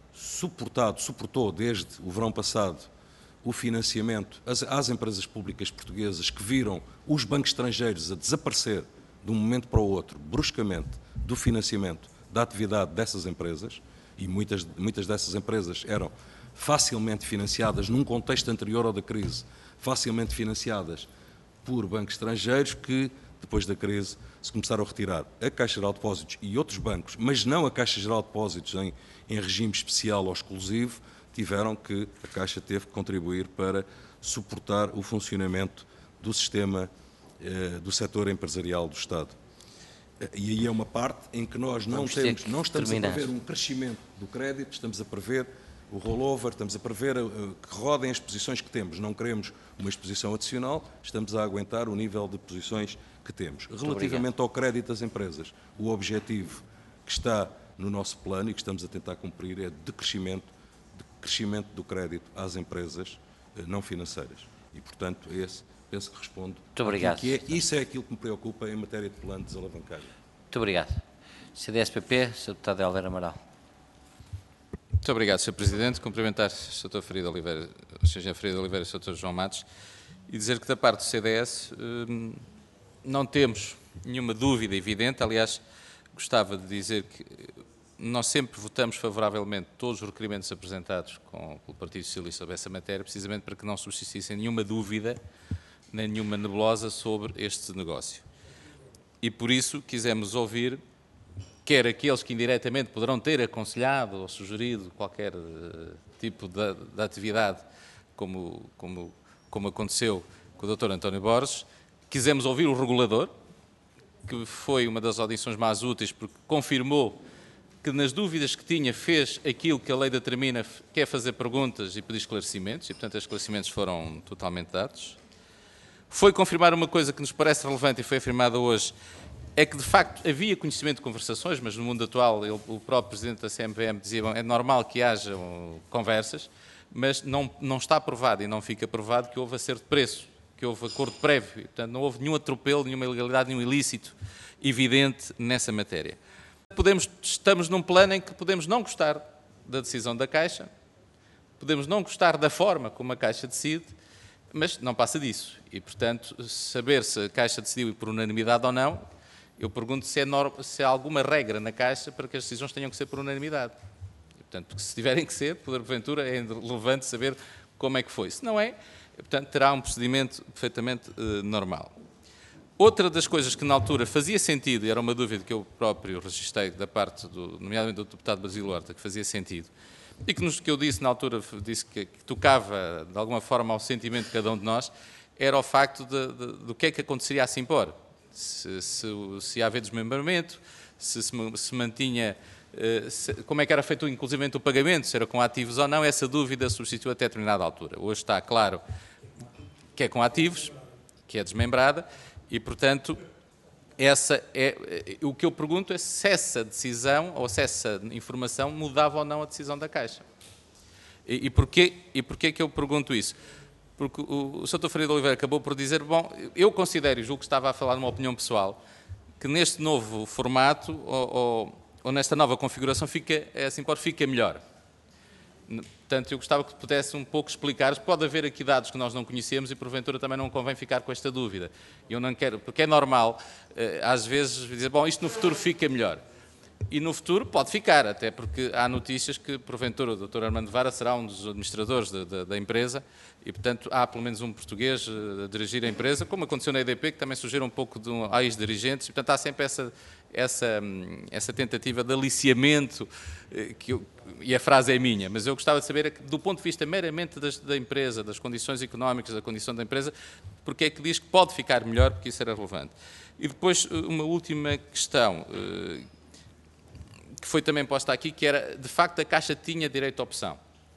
suportou desde o verão passado o financiamento às empresas públicas portuguesas que viram os bancos estrangeiros a desaparecer de um momento para o outro, bruscamente, do financiamento da atividade dessas empresas, e muitas dessas empresas eram facilmente financiadas num contexto anterior ao da crise, facilmente financiadas por bancos estrangeiros que, depois da crise, se começaram a retirar. A Caixa Geral de Depósitos e outros bancos, mas não a Caixa Geral de Depósitos em regime especial ou exclusivo, a Caixa teve que contribuir para suportar o funcionamento do sistema do setor empresarial do Estado. E aí é uma parte em que nós não estamos a prever um crescimento do crédito, estamos a prever o rollover, estamos a prever que rodem as posições que temos. Não queremos uma exposição adicional, estamos a aguentar o nível de posições que temos. Relativamente ao crédito das empresas, o objetivo que está no nosso plano e que estamos a tentar cumprir é de crescimento do crédito às empresas não financeiras. E, portanto, penso que respondo. Muito obrigado. Isso é aquilo que me preocupa em matéria de plano de desalavancagem. Muito obrigado. CDS-PP, Sr. Deputado Helder Amaral. Muito obrigado, Sr. Presidente. Cumprimentar o Sr. Ferreira de Oliveira, o Sr. Ferreira de Oliveira e o Sr. João Matos e dizer que da parte do CDS não temos nenhuma dúvida evidente. Aliás, gostava de dizer que nós sempre votamos favoravelmente todos os requerimentos apresentados pelo Partido Socialista sobre essa matéria, precisamente para que não subsistisse nenhuma dúvida, nem nenhuma nebulosa sobre este negócio. E por isso quisemos ouvir, quer aqueles que indiretamente poderão ter aconselhado ou sugerido qualquer tipo de atividade, como aconteceu com o Dr. António Borges, quisemos ouvir o regulador, que foi uma das audições mais úteis, porque confirmou que nas dúvidas que tinha fez aquilo que a lei determina, que é fazer perguntas e pedir esclarecimentos, e portanto os esclarecimentos foram totalmente dados. Foi confirmar uma coisa que nos parece relevante e foi afirmada hoje, é que de facto havia conhecimento de conversações, mas no mundo atual o próprio Presidente da CMVM dizia, bom, é normal que hajam conversas, mas não está provado e não fica provado que houve acerto de preço, que houve acordo prévio, e, portanto não houve nenhum atropelo, nenhuma ilegalidade, nenhum ilícito evidente nessa matéria. Estamos num plano em que podemos não gostar da decisão da Caixa, podemos não gostar da forma como a Caixa decide, mas não passa disso. E, portanto, saber se a Caixa decidiu por unanimidade ou não, eu pergunto se há alguma regra na Caixa para que as decisões tenham que ser por unanimidade. E, portanto, porque se tiverem que ser, porventura, é relevante saber como é que foi. Se não é, portanto, terá um procedimento perfeitamente normal. Outra das coisas que na altura fazia sentido, e era uma dúvida que eu próprio registrei da parte, nomeadamente do deputado Basílio Horta, que fazia sentido, e que eu disse na altura, disse que tocava de alguma forma ao sentimento de cada um de nós, era o facto do que é que aconteceria assim por. Se ia haver desmembramento, se mantinha, como é que era feito inclusivamente o pagamento, se era com ativos ou não, essa dúvida substituiu até determinada altura. Hoje está claro que é com ativos, que é desmembrada, e, portanto, o que eu pergunto é se essa decisão ou se essa informação mudava ou não a decisão da Caixa. E porquê que eu pergunto isso? Porque o Sr. Ferreira de Oliveira acabou por dizer, bom, eu considero, e julgo que estava a falar de uma opinião pessoal, que neste novo formato ou nesta nova configuração fica melhor. Portanto, eu gostava que pudesse um pouco explicar. Pode haver aqui dados que nós não conhecemos e, porventura, também não convém ficar com esta dúvida. Eu não quero, porque é normal, às vezes, dizer, bom, isto no futuro fica melhor. E no futuro pode ficar, até porque há notícias que, porventura, o Dr. Armando Vara será um dos administradores da empresa e, portanto, há pelo menos um português a dirigir a empresa, como aconteceu na EDP, que também surgiram um pouco de ex-dirigentes, e, portanto, há sempre essa tentativa de aliciamento, e a frase é minha, mas eu gostava de saber, do ponto de vista meramente da empresa, das condições económicas, da condição da empresa, porque é que diz que pode ficar melhor, porque isso era relevante. E depois, uma última questão, que foi também posta aqui, que era, de facto, a Caixa tinha direito à opção.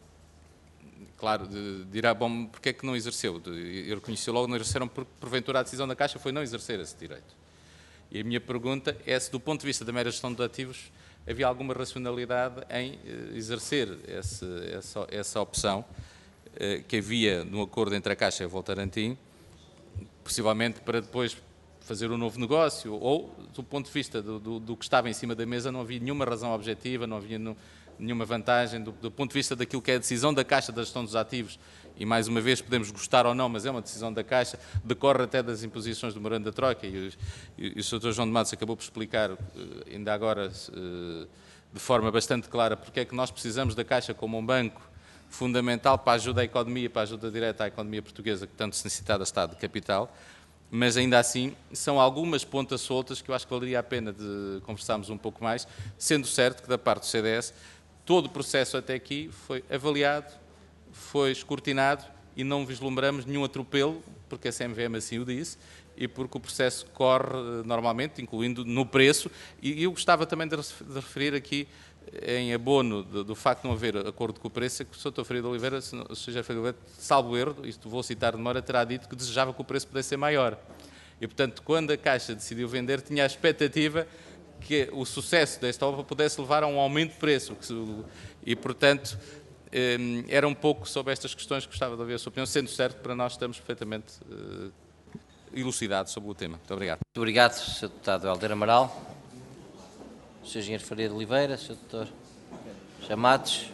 Claro, dirá, bom, porque é que não exerceu? Eu reconheci logo, não exerceram, porque, porventura, a decisão da Caixa foi não exercer esse direito. E a minha pergunta é se, do ponto de vista da mera gestão de ativos, havia alguma racionalidade em exercer essa opção que havia no acordo entre a Caixa e a Votorantim, possivelmente para depois fazer um novo negócio, ou, do ponto de vista do que estava em cima da mesa, não havia nenhuma razão objetiva, não havia nenhuma vantagem, do ponto de vista daquilo que é a decisão da Caixa da gestão dos ativos, e mais uma vez podemos gostar ou não, mas é uma decisão da Caixa, decorre até das imposições do memorando da Troika, e o Sr. João de Matos acabou por explicar, ainda agora, de forma bastante clara, porque é que nós precisamos da Caixa como um banco fundamental para a ajuda à economia, para a ajuda direta à economia portuguesa, que tanto se necessita do Estado de capital, mas ainda assim são algumas pontas soltas que eu acho que valeria a pena de conversarmos um pouco mais, sendo certo que da parte do CDS todo o processo até aqui foi avaliado, foi escrutinado e não vislumbramos nenhum atropelo, porque a CMVM assim o disse, e porque o processo corre normalmente, incluindo no preço, e eu gostava também de referir aqui, em abono do facto de não haver acordo com o preço, é que o Sr. Ferreira de Oliveira, salvo erro, isto vou citar de memória, terá dito que desejava que o preço pudesse ser maior. E, portanto, quando a Caixa decidiu vender, tinha a expectativa que o sucesso desta obra pudesse levar a um aumento de preço. E, portanto, era um pouco sobre estas questões que gostava de ouvir a sua opinião, sendo certo que para nós estamos perfeitamente elucidados sobre o tema. Muito obrigado. Muito obrigado, Sr. Deputado Helder Amaral. Sr. Engenheiro Faria de Oliveira, Sr. Dr. Chamados.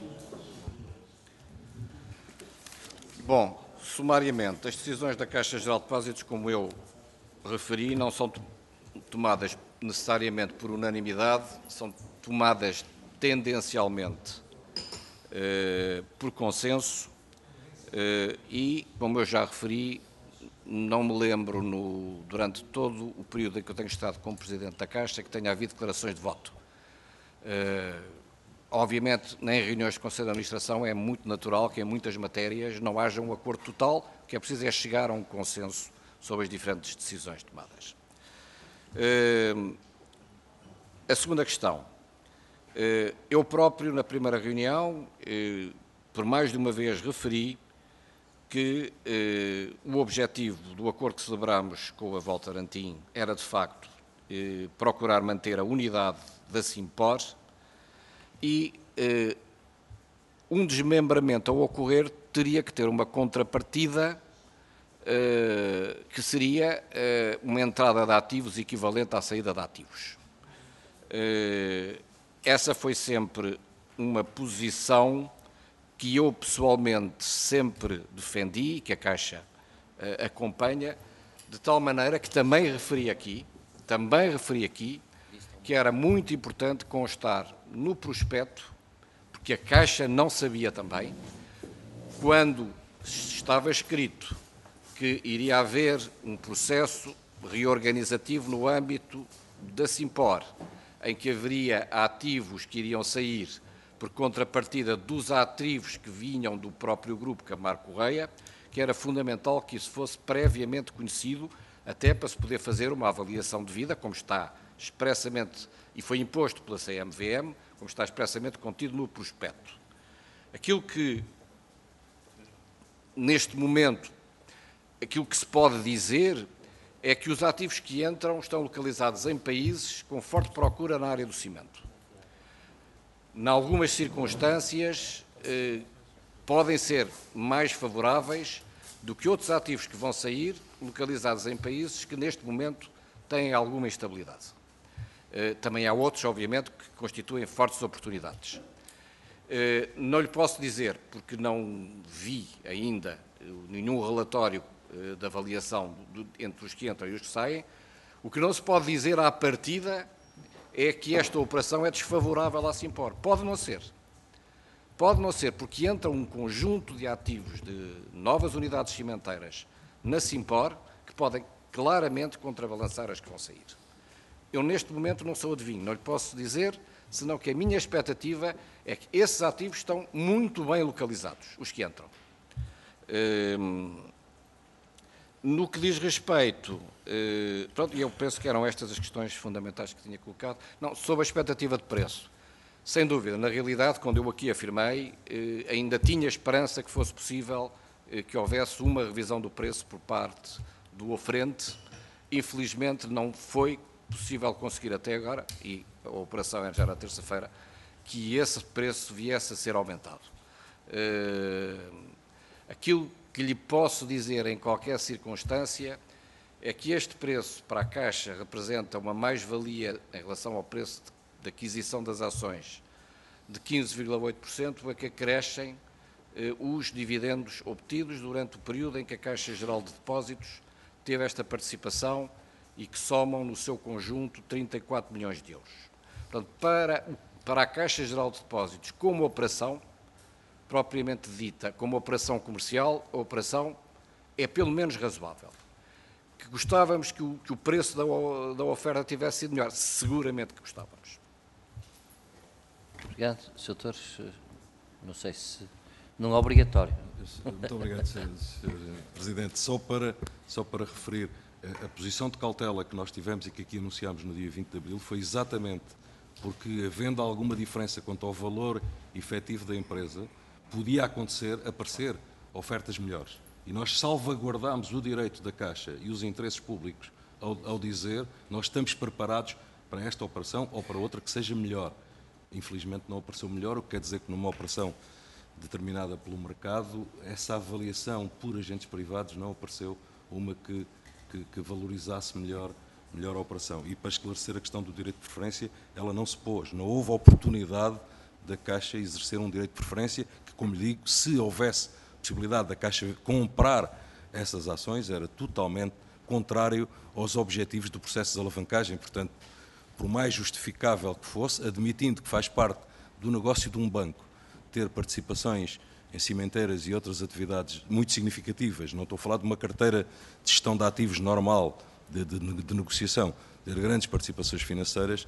Bom, sumariamente, as decisões da Caixa Geral de Depósitos, como eu referi, não são tomadas necessariamente por unanimidade, são tomadas tendencialmente por consenso e, como eu já referi, não me lembro, durante todo o período em que eu tenho estado como Presidente da Caixa, que tenha havido declarações de voto. Obviamente, nem em reuniões de Conselho de Administração é muito natural que em muitas matérias não haja um acordo total, o que é preciso é chegar a um consenso sobre as diferentes decisões tomadas. A segunda questão. Eu próprio, na primeira reunião, por mais de uma vez referi que o objetivo do acordo que celebramos com a Votorantim era, de facto, procurar manter a unidade da Simpor e um desmembramento ao ocorrer teria que ter uma contrapartida que seria uma entrada de ativos equivalente à saída de ativos. Essa foi sempre uma posição que eu pessoalmente sempre defendi e que a Caixa acompanha, de tal maneira que também referi aqui, que era muito importante constar no prospecto, porque a Caixa não sabia também, quando estava escrito que iria haver um processo reorganizativo no âmbito da Simpor, em que haveria ativos que iriam sair por contrapartida dos ativos que vinham do próprio grupo Camargo Correia, que era fundamental que isso fosse previamente conhecido, até para se poder fazer uma avaliação devida, como está expressamente, e foi imposto pela CMVM, como está expressamente contido no prospecto. Aquilo que, neste momento, aquilo que se pode dizer é que os ativos que entram estão localizados em países com forte procura na área do cimento. Em algumas circunstâncias, podem ser mais favoráveis do que outros ativos que vão sair, localizados em países que, neste momento, têm alguma instabilidade. Também há outros, obviamente, que constituem fortes oportunidades. Não lhe posso dizer, porque não vi ainda nenhum relatório de avaliação entre os que entram e os que saem. O que não se pode dizer à partida é que esta operação é desfavorável à Simpor. Pode não ser. Pode não ser, porque entra um conjunto de ativos de novas unidades cimenteiras na Simpor que podem claramente contrabalançar as que vão sair. Eu, neste momento, não sou adivinho, não lhe posso dizer, senão que a minha expectativa é que esses ativos estão muito bem localizados, os que entram. No que diz respeito, pronto, eu penso que eram estas as questões fundamentais que tinha colocado. Não, sobre a expectativa de preço. Sem dúvida, na realidade, quando eu aqui afirmei, ainda tinha esperança que fosse possível que houvesse uma revisão do preço por parte do oferente. Infelizmente, não foi possível conseguir até agora, e a operação é já na terça-feira, que esse preço viesse a ser aumentado. Aquilo que lhe posso dizer em qualquer circunstância é que este preço para a Caixa representa uma mais-valia em relação ao preço de aquisição das ações de 15,8%, a que acrescem os dividendos obtidos durante o período em que a Caixa Geral de Depósitos teve esta participação e que somam no seu conjunto 34 milhões de euros. Portanto, para a Caixa Geral de Depósitos, como operação propriamente dita, como operação comercial, a operação é pelo menos razoável. Que gostávamos que o preço da oferta tivesse sido melhor? Seguramente que gostávamos. Obrigado. Sr. Torres, não sei se... Não é obrigatório. Muito obrigado, Sr. Presidente. Só para referir, a posição de cautela que nós tivemos e que aqui anunciámos no dia 20 de abril foi exatamente porque, havendo alguma diferença quanto ao valor efetivo da empresa, podia aparecer ofertas melhores. E nós salvaguardámos o direito da Caixa e os interesses públicos ao dizer nós estamos preparados para esta operação ou para outra que seja melhor. Infelizmente não apareceu melhor, o que quer dizer que numa operação determinada pelo mercado, essa avaliação por agentes privados não apareceu uma que valorizasse melhor a operação. E para esclarecer a questão do direito de preferência, ela não se pôs, não houve oportunidade da Caixa exercer um direito de preferência que, como lhe digo, se houvesse possibilidade da Caixa comprar essas ações, era totalmente contrário aos objetivos do processo de alavancagem. Portanto, por mais justificável que fosse, admitindo que faz parte do negócio de um banco ter participações em cimenteiras e outras atividades muito significativas, não estou a falar de uma carteira de gestão de ativos normal, de negociação, ter grandes participações financeiras,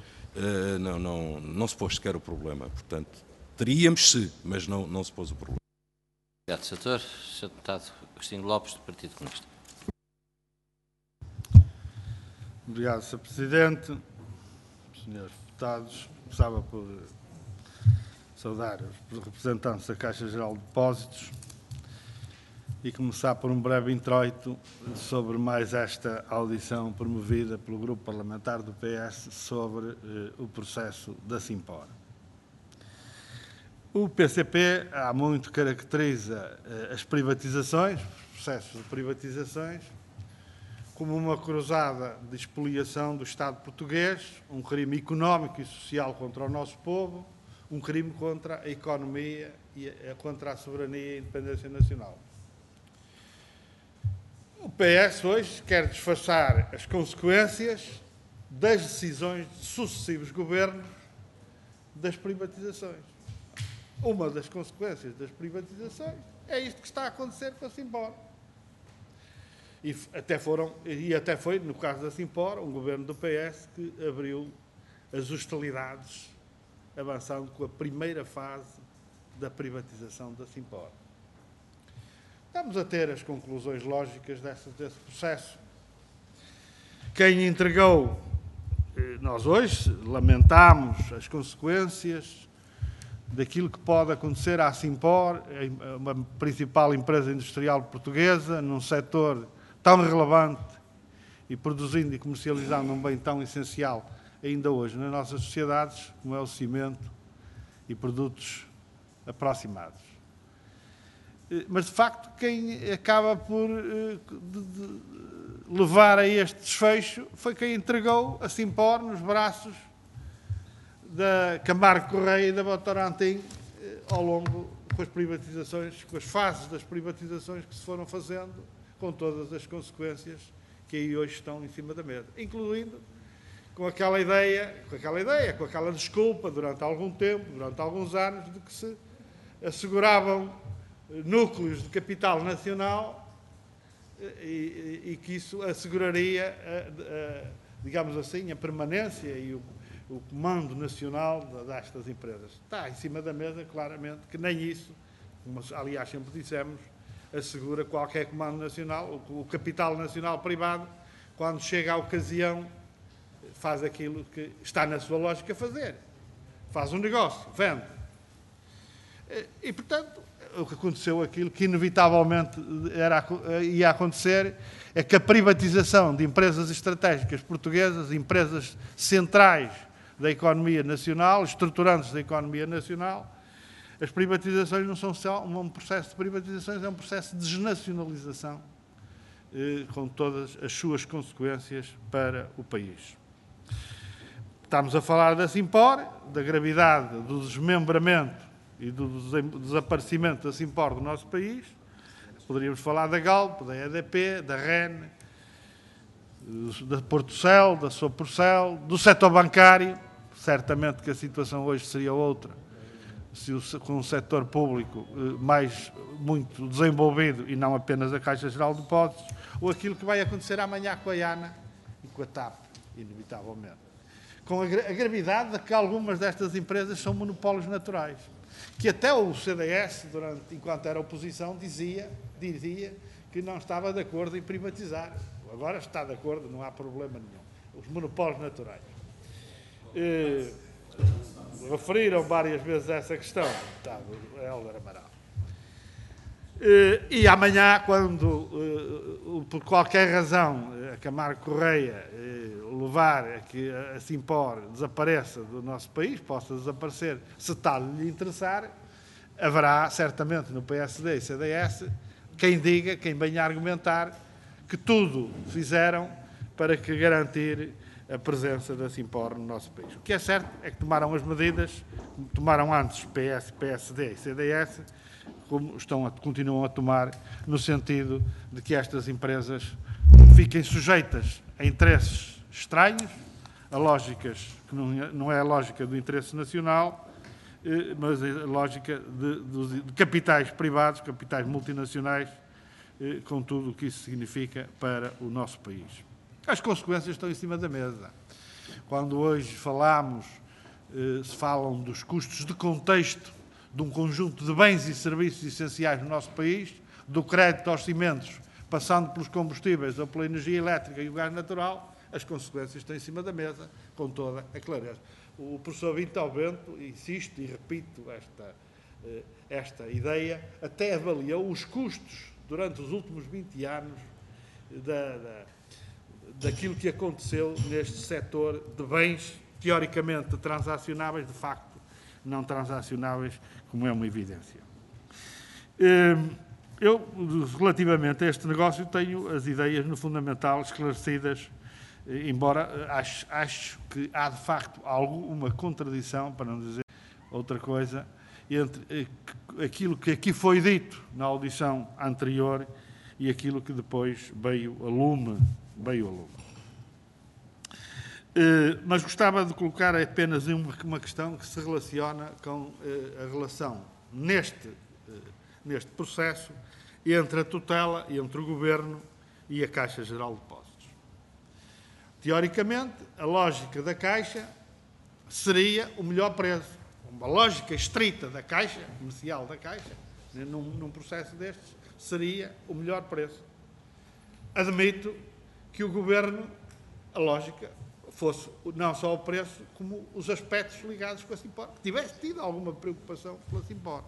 não se pôs sequer o problema. Portanto, teríamos se, mas não se pôs o problema. Obrigado, Sr. Torres. Sr. Deputado Agostinho Lopes, do Partido Comunista. Obrigado, Sr. Presidente. Senhores deputados, começava por saudar os representantes da Caixa Geral de Depósitos e começar por um breve introito sobre mais esta audição promovida pelo Grupo Parlamentar do PS sobre o processo da Simpor. O PCP há muito caracteriza as privatizações, os processos de privatizações, como uma cruzada de expoliação do Estado português, um crime económico e social contra o nosso povo, um crime contra a economia e contra a soberania e a independência nacional. O PS hoje quer disfarçar as consequências das decisões de sucessivos governos das privatizações. Uma das consequências das privatizações é isto que está a acontecer com a Simpor. E até foi, no caso da Simpor, um governo do PS que abriu as hostilidades, avançando com a primeira fase da privatização da Simpor. Estamos a ter as conclusões lógicas desse processo. Quem entregou, nós hoje lamentamos as consequências daquilo que pode acontecer à Simpor, uma principal empresa industrial portuguesa, num setor tão relevante e produzindo e comercializando um bem tão essencial ainda hoje nas nossas sociedades, como é o cimento e produtos aproximados. Mas, de facto, quem acaba por levar a este desfecho foi quem entregou a Simpor nos braços da Camargo Correia e da Votorantim ao longo, com as privatizações, com as fases das privatizações que se foram fazendo, com todas as consequências que aí hoje estão em cima da mesa, incluindo com aquela desculpa, durante algum tempo, durante alguns anos, de que se asseguravam núcleos de capital nacional e que isso asseguraria, digamos assim, a permanência e o comando nacional destas empresas. Está em cima da mesa, claramente, que nem isso, como aliás sempre dissemos, assegura qualquer comando nacional. O capital nacional privado, quando chega à ocasião, faz aquilo que está na sua lógica fazer. Faz um negócio, vende. E, portanto, o que aconteceu, aquilo que inevitavelmente ia acontecer, é que a privatização de empresas estratégicas portuguesas, empresas centrais da economia nacional, estruturantes da economia nacional, as privatizações não são só um processo de privatizações, é um processo de desnacionalização, com todas as suas consequências para o país. Estamos a falar da Simpor, da gravidade do desmembramento e do desaparecimento da Simpor do nosso país. Poderíamos falar da Galp, da EDP, da REN, da Portocel, da Soporcel, do setor bancário. Certamente que a situação hoje seria outra, com um setor público muito desenvolvido e não apenas a Caixa Geral de Depósitos, ou aquilo que vai acontecer amanhã com a IANA e com a TAP, inevitavelmente. Com a gravidade de que algumas destas empresas são monopólios naturais, que até o CDS, enquanto era oposição, dizia que não estava de acordo em privatizar. Agora está de acordo, não há problema nenhum. Os monopólios naturais. Referiram várias vezes essa questão, Hélder Amaral. E amanhã, quando, por qualquer razão, a Camargo Correia levar a que a Simpor desapareça do nosso país, possa desaparecer, se tal lhe interessar, haverá certamente no PSD e CDS quem venha argumentar que tudo fizeram para que garantir a presença da Simpor no nosso país. O que é certo é que tomaram as medidas, como tomaram antes PS, PSD e CDS, como continuam a tomar, no sentido de que estas empresas fiquem sujeitas a interesses estranhos, a lógicas que não é a lógica do interesse nacional, mas a lógica de capitais privados, capitais multinacionais, com tudo o que isso significa para o nosso país. As consequências estão em cima da mesa. Quando hoje se falam dos custos de contexto de um conjunto de bens e serviços essenciais no nosso país, do crédito aos cimentos, passando pelos combustíveis ou pela energia elétrica e o gás natural, as consequências estão em cima da mesa, com toda a clareza. O professor Vitor Bento, insisto e repito esta ideia, até avaliou os custos durante os últimos 20 anos daquilo que aconteceu neste setor de bens teoricamente transacionáveis, de facto não transacionáveis, como é uma evidência. Eu, relativamente a este negócio, tenho as ideias no fundamental esclarecidas, embora acho que há de facto alguma contradição, para não dizer outra coisa, entre aquilo que aqui foi dito na audição anterior e aquilo que depois veio a lume. Mas gostava de colocar apenas uma questão que se relaciona com a relação neste processo entre a tutela, entre o Governo e a Caixa Geral de Depósitos. Teoricamente, a lógica da Caixa seria o melhor preço. Uma lógica estrita da Caixa, comercial da Caixa, num processo destes, seria o melhor preço. Admito que o Governo, a lógica, fosse não só o preço, como os aspectos ligados com a Simpor, que tivesse tido alguma preocupação pela Simpor.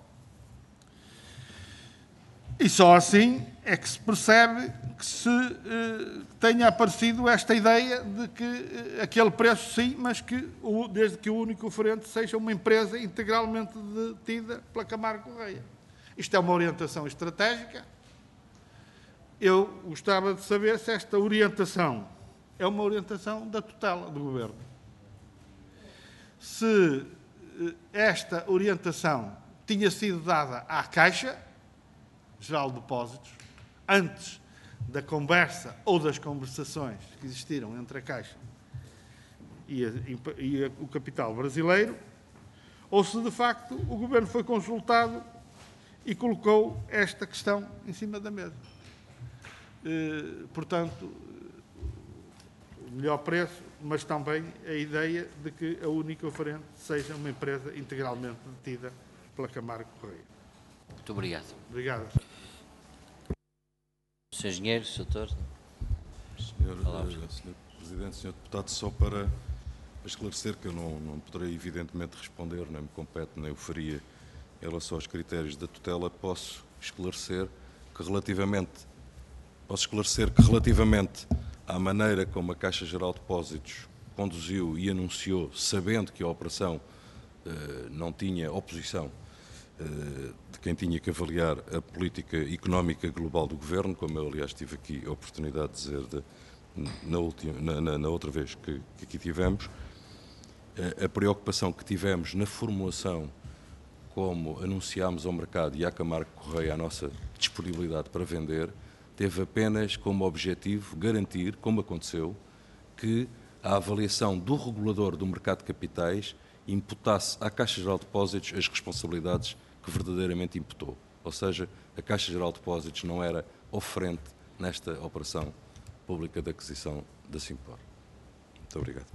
E só assim é que se percebe que se tenha aparecido esta ideia de que aquele preço sim, mas que desde que o único oferente seja uma empresa integralmente detida pela Camargo Correia. Isto é uma orientação estratégica. Eu gostava de saber se esta orientação é uma orientação da tutela do Governo. Se esta orientação tinha sido dada à Caixa Geral de Depósitos, antes da conversa ou das conversações que existiram entre a Caixa e o capital brasileiro, ou se de facto o Governo foi consultado e colocou esta questão em cima da mesa. Portanto, o melhor preço, mas também a ideia de que a única oferente seja uma empresa integralmente detida pela Camargo Correia. Muito obrigado. Obrigado. Sr. Engenheiro, Sr. Doutor. Senhor Presidente, Sr. Deputado, só para esclarecer que eu não poderei evidentemente responder, nem me compete, nem o faria em relação aos critérios da tutela, posso esclarecer que relativamente à maneira como a Caixa Geral de Depósitos conduziu e anunciou, sabendo que a operação não tinha oposição de quem tinha que avaliar a política económica global do Governo, como eu, aliás, tive aqui a oportunidade de dizer na outra vez que aqui tivemos, a preocupação que tivemos na formulação, como anunciámos ao mercado e à Camargo Correia a nossa disponibilidade para vender, teve apenas como objetivo garantir, como aconteceu, que a avaliação do regulador do mercado de capitais imputasse à Caixa Geral de Depósitos as responsabilidades que verdadeiramente imputou. Ou seja, a Caixa Geral de Depósitos não era oferente nesta operação pública de aquisição da Simpor. Muito obrigado.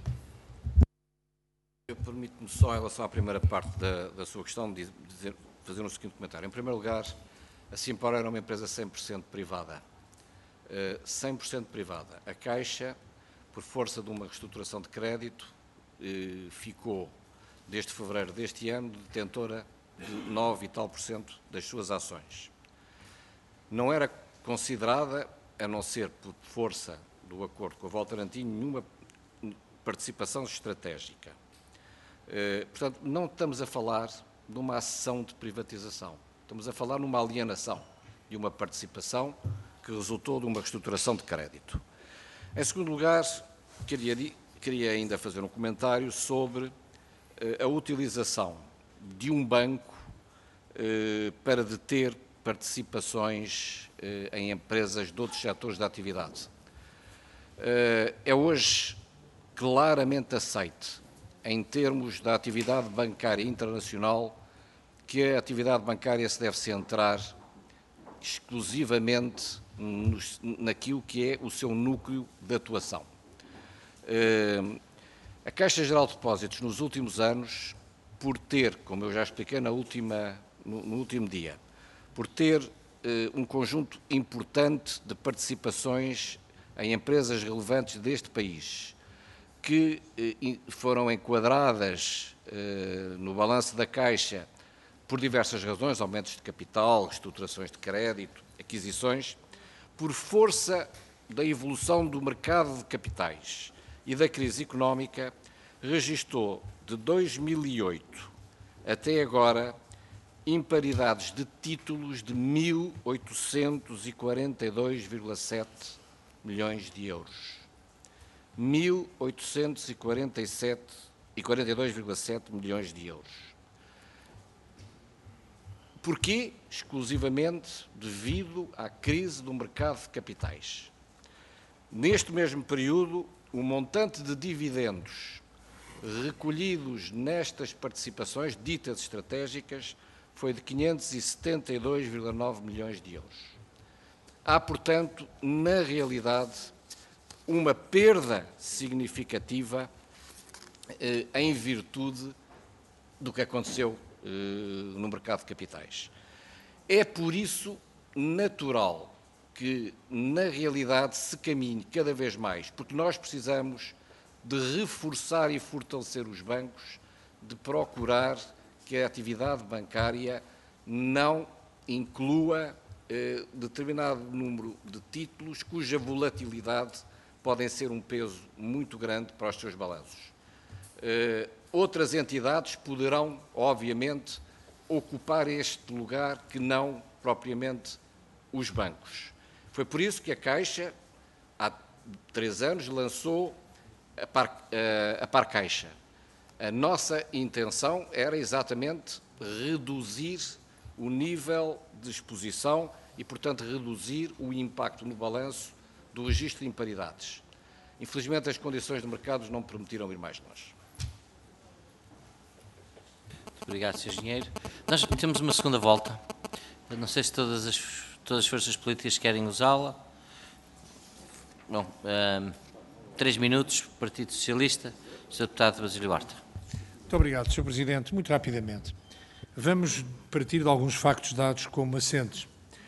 Eu permito-me só, em relação à primeira parte da sua questão, fazer um seguinte comentário. Em primeiro lugar, a Simpor era uma empresa 100% privada. 100% privada. A Caixa, por força de uma reestruturação de crédito, ficou, desde fevereiro deste ano, detentora de 9 e tal % das suas ações. Não era considerada, a não ser por força do acordo com a Votorantim, nenhuma participação estratégica. Portanto, não estamos a falar de uma ação de privatização. Estamos a falar numa alienação de uma participação que resultou de uma reestruturação de crédito. Em segundo lugar, queria ainda fazer um comentário sobre a utilização de um banco para deter participações em empresas de outros setores da atividade. É hoje claramente aceite, em termos da atividade bancária internacional, que a atividade bancária se deve centrar exclusivamente naquilo que é o seu núcleo de atuação. A Caixa Geral de Depósitos, nos últimos anos, por ter, como eu já expliquei no último dia, por ter um conjunto importante de participações em empresas relevantes deste país, que foram enquadradas no balanço da Caixa por diversas razões, aumentos de capital, reestruturações de crédito, aquisições, por força da evolução do mercado de capitais e da crise económica, registou de 2008 até agora imparidades de títulos de 1.842,7 milhões de euros. 1.842,7 milhões de euros. Porquê? Exclusivamente devido à crise do mercado de capitais. Neste mesmo período, o montante de dividendos recolhidos nestas participações ditas estratégicas foi de 572,9 milhões de euros. Há, portanto, na realidade, uma perda significativa em virtude do que aconteceu no mercado de capitais. É por isso natural que, na realidade, se caminhe cada vez mais, porque nós precisamos de reforçar e fortalecer os bancos, de procurar que a atividade bancária não inclua determinado número de títulos cuja volatilidade podem ser um peso muito grande para os seus balanços. Outras entidades poderão, obviamente, ocupar este lugar que não propriamente os bancos. Foi por isso que a Caixa, há 3 anos, lançou a Par Caixa. A nossa intenção era exatamente reduzir o nível de exposição e, portanto, reduzir o impacto no balanço do registro de imparidades. Infelizmente, as condições de mercado não permitiram ir mais longe. Obrigado, Sr. Engenheiro. Nós temos uma segunda volta. Eu não sei se todas as forças políticas querem usá-la. Bom, 3 minutos, Partido Socialista, Sr. Deputado Basílio Horta. Muito obrigado, Sr. Presidente. Muito rapidamente. Vamos partir de alguns factos dados como assentes.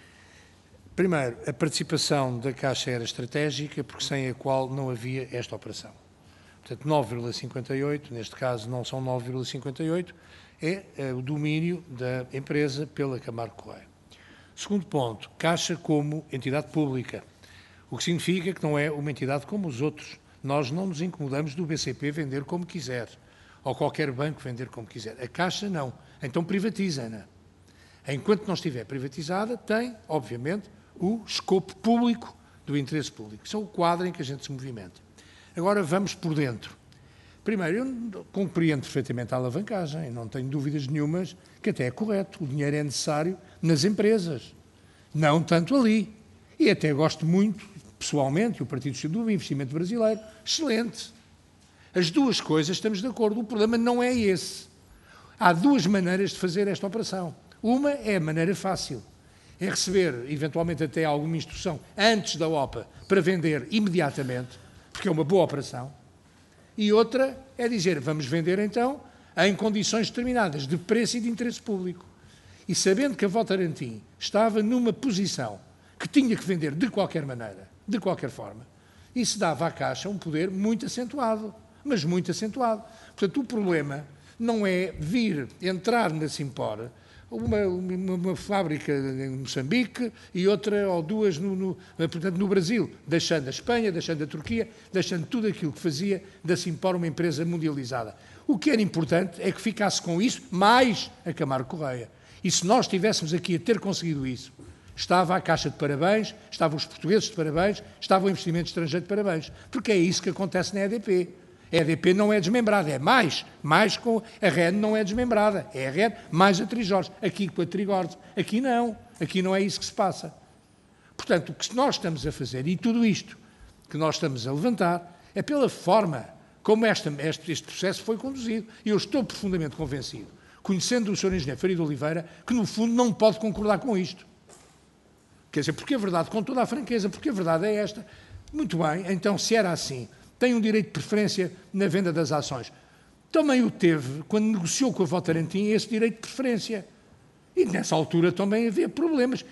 Primeiro, a participação da Caixa era estratégica, porque sem a qual não havia esta operação. Portanto, 9,58, neste caso não são 9,58, é o domínio da empresa pela Camargo Correia. Segundo ponto, Caixa como entidade pública, o que significa que não é uma entidade como os outros. Nós não nos incomodamos do BCP vender como quiser, ou qualquer banco vender como quiser. A Caixa não. Então privatiza-na. Enquanto não estiver privatizada, tem, obviamente, o escopo público do interesse público. Isso é o quadro em que a gente se movimenta. Agora vamos por dentro. Primeiro, eu compreendo perfeitamente a alavancagem, não tenho dúvidas nenhumas que até é correto. O dinheiro é necessário nas empresas, não tanto ali. E até gosto muito, pessoalmente, o Partido Socialista, do investimento brasileiro. Excelente. As duas coisas estamos de acordo. O problema não é esse. Há duas maneiras de fazer esta operação. Uma é a maneira fácil. É receber, eventualmente, até alguma instrução antes da OPA para vender imediatamente, porque é uma boa operação. E outra é dizer, vamos vender então em condições determinadas de preço e de interesse público. E sabendo que a Votorantim estava numa posição que tinha que vender de qualquer maneira, de qualquer forma, isso dava à Caixa um poder muito acentuado, mas muito acentuado. Portanto, o problema não é vir entrar na Simpor, uma fábrica em Moçambique e outra ou duas portanto, no Brasil, deixando a Espanha, deixando a Turquia, deixando tudo aquilo que fazia da Simpor uma empresa mundializada. O que era importante é que ficasse com isso mais a Camargo Correia. E se nós estivéssemos aqui a ter conseguido isso, estava a Caixa de parabéns, estavam os portugueses de parabéns, estava o investimento estrangeiro de parabéns, porque é isso que acontece na EDP. A EDP não é desmembrada, é mais com a REN não é desmembrada, é a REN mais a Trijores, aqui com a Trigordes, aqui não é isso que se passa. Portanto, o que nós estamos a fazer, e tudo isto que nós estamos a levantar, é pela forma como este processo foi conduzido. E eu estou profundamente convencido, conhecendo o Sr. Engenheiro Faria de Oliveira, que no fundo não pode concordar com isto. Quer dizer, porque a verdade, com toda a franqueza, porque a verdade é esta. Muito bem, então se era assim, tem um direito de preferência na venda das ações. Também o teve quando negociou com a Votorantim esse direito de preferência. E nessa altura também havia problemas.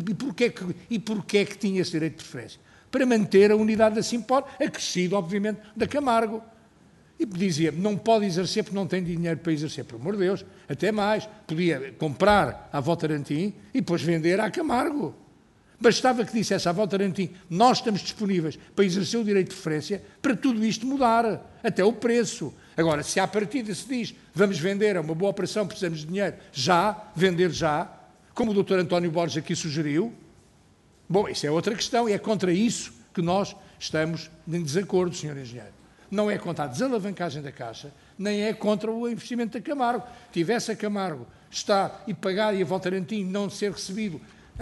E porquê é que tinha esse direito de preferência? Para manter a unidade da Simpor, acrescido, obviamente, da Camargo. E dizia, não pode exercer porque não tem dinheiro para exercer, por amor de Deus. Até mais, podia comprar à Votorantim e depois vender à Camargo. Bastava que dissesse à Votorantim, nós estamos disponíveis para exercer o direito de preferência para tudo isto mudar, até o preço. Agora, se à partida se diz, vamos vender, é uma boa operação, precisamos de dinheiro, vender já, como o Dr. António Borges aqui sugeriu, bom, isso é outra questão, e é contra isso que nós estamos em desacordo, Sr. Engenheiro. Não é contra a desalavancagem da Caixa, nem é contra o investimento da Camargo. Tivesse a Camargo estar e pagar e a Votorantim não ser recebido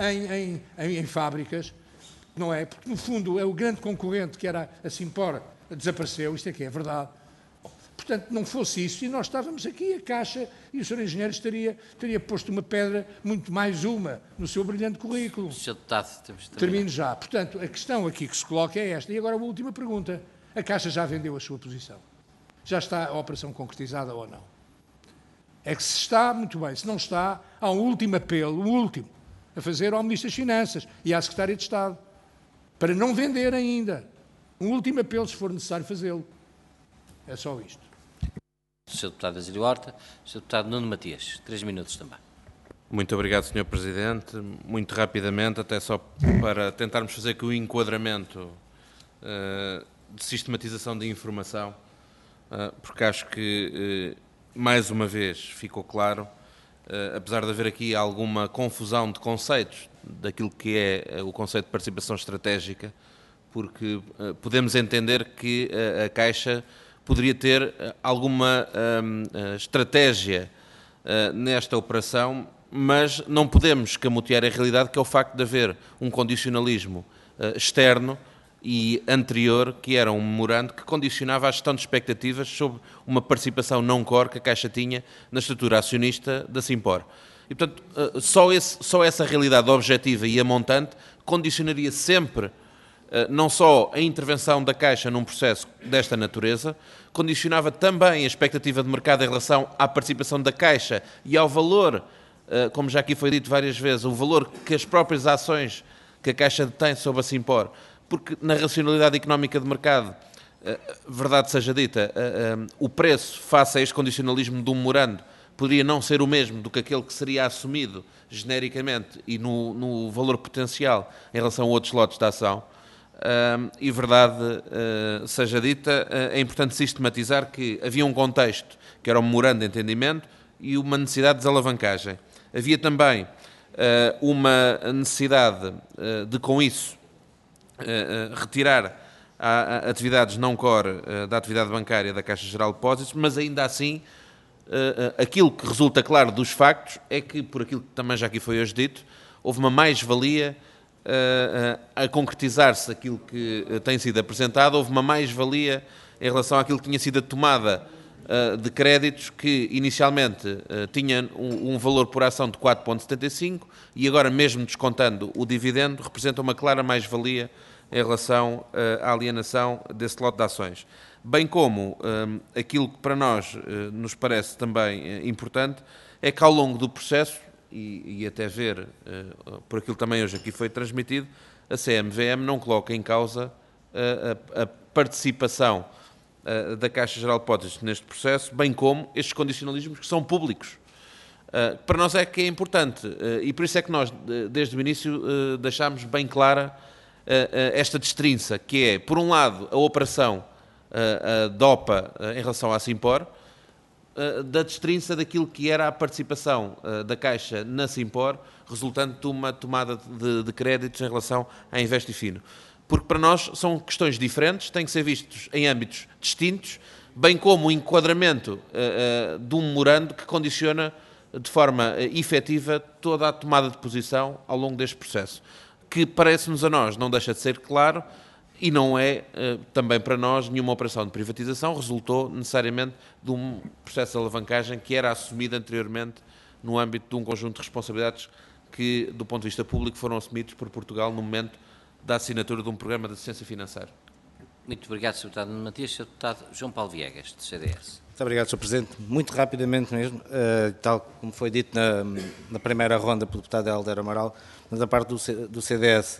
em fábricas, não é? Porque, no fundo, é o grande concorrente que era a Simpor, desapareceu, isto é que é verdade. Portanto, não fosse isso, e nós estávamos aqui, a Caixa, e o Sr. Engenheiro teria posto uma pedra, muito mais uma, no seu brilhante currículo. Sr. Deputado, temos de Termino já. Portanto, a questão aqui que se coloca é esta. E agora uma última pergunta. A Caixa já vendeu a sua posição? Já está a operação concretizada ou não? É que se está, muito bem. Se não está, há um último apelo, a fazer ao Ministro das Finanças e à Secretária de Estado, para não vender ainda. Um último apelo, se for necessário fazê-lo. É só isto. Sr. Deputado Basílio Horta, Sr. Deputado Nuno Matias, 3 minutos também. Muito obrigado, Sr. Presidente. Muito rapidamente, até só para tentarmos fazer aqui o enquadramento de sistematização de informação, porque acho que, mais uma vez, ficou claro, apesar de haver aqui alguma confusão de conceitos daquilo que é o conceito de participação estratégica, porque podemos entender que a Caixa poderia ter alguma estratégia nesta operação, mas não podemos escamotear a realidade, que é o facto de haver um condicionalismo externo e anterior, que era um memorando que condicionava a gestão de expectativas sobre uma participação não core que a Caixa tinha na estrutura acionista da Simpor. E, portanto, só essa realidade objetiva e a montante condicionaria sempre não só a intervenção da Caixa num processo desta natureza, condicionava também a expectativa de mercado em relação à participação da Caixa e ao valor, como já aqui foi dito várias vezes, o valor que as próprias ações que a Caixa detém sobre a Simpor, porque na racionalidade económica de mercado, verdade seja dita, o preço face a este condicionalismo do memorando poderia não ser o mesmo do que aquele que seria assumido genericamente e no valor potencial em relação a outros lotes de ação. E verdade seja dita, é importante sistematizar que havia um contexto que era o memorando de entendimento e uma necessidade de desalavancagem. Havia também uma necessidade de, com isso, retirar atividades não core da atividade bancária da Caixa Geral de Depósitos, mas ainda assim aquilo que resulta claro dos factos é que, por aquilo que também já aqui foi hoje dito, houve uma mais-valia a concretizar-se aquilo que tem sido apresentado, houve uma mais-valia em relação àquilo que tinha sido a tomada de créditos que inicialmente tinha um valor por ação de 4,75 e agora, mesmo descontando o dividendo, representa uma clara mais-valia em relação à alienação desse lote de ações. Bem como aquilo que para nós nos parece também importante é que ao longo do processo, e até ver por aquilo que também hoje aqui foi transmitido, a CMVM não coloca em causa a participação da Caixa Geral de Depósitos neste processo, bem como estes condicionalismos que são públicos. Para nós é que é importante, e por isso é que nós, desde o início, deixámos bem clara esta destrinça, que é, por um lado, a operação da OPA em relação à Simpor, da destrinça daquilo que era a participação da Caixa na Simpor, resultante de uma tomada de créditos em relação à Investifino. Porque para nós são questões diferentes, têm que ser vistos em âmbitos distintos, bem como o enquadramento de um memorando que condiciona de forma efetiva toda a tomada de posição ao longo deste processo, que parece-nos a nós não deixa de ser claro e não é também para nós nenhuma operação de privatização, resultou necessariamente de um processo de alavancagem que era assumido anteriormente no âmbito de um conjunto de responsabilidades que, do ponto de vista público, foram assumidos por Portugal no momento da assinatura de um programa de assistência financeira. Muito obrigado, Sr. Deputado Matias. Sr. Deputado João Paulo Viegas, do CDS. Muito obrigado, Sr. Presidente. Muito rapidamente mesmo, tal como foi dito na primeira ronda pelo deputado Helder Amaral, mas da parte do CDS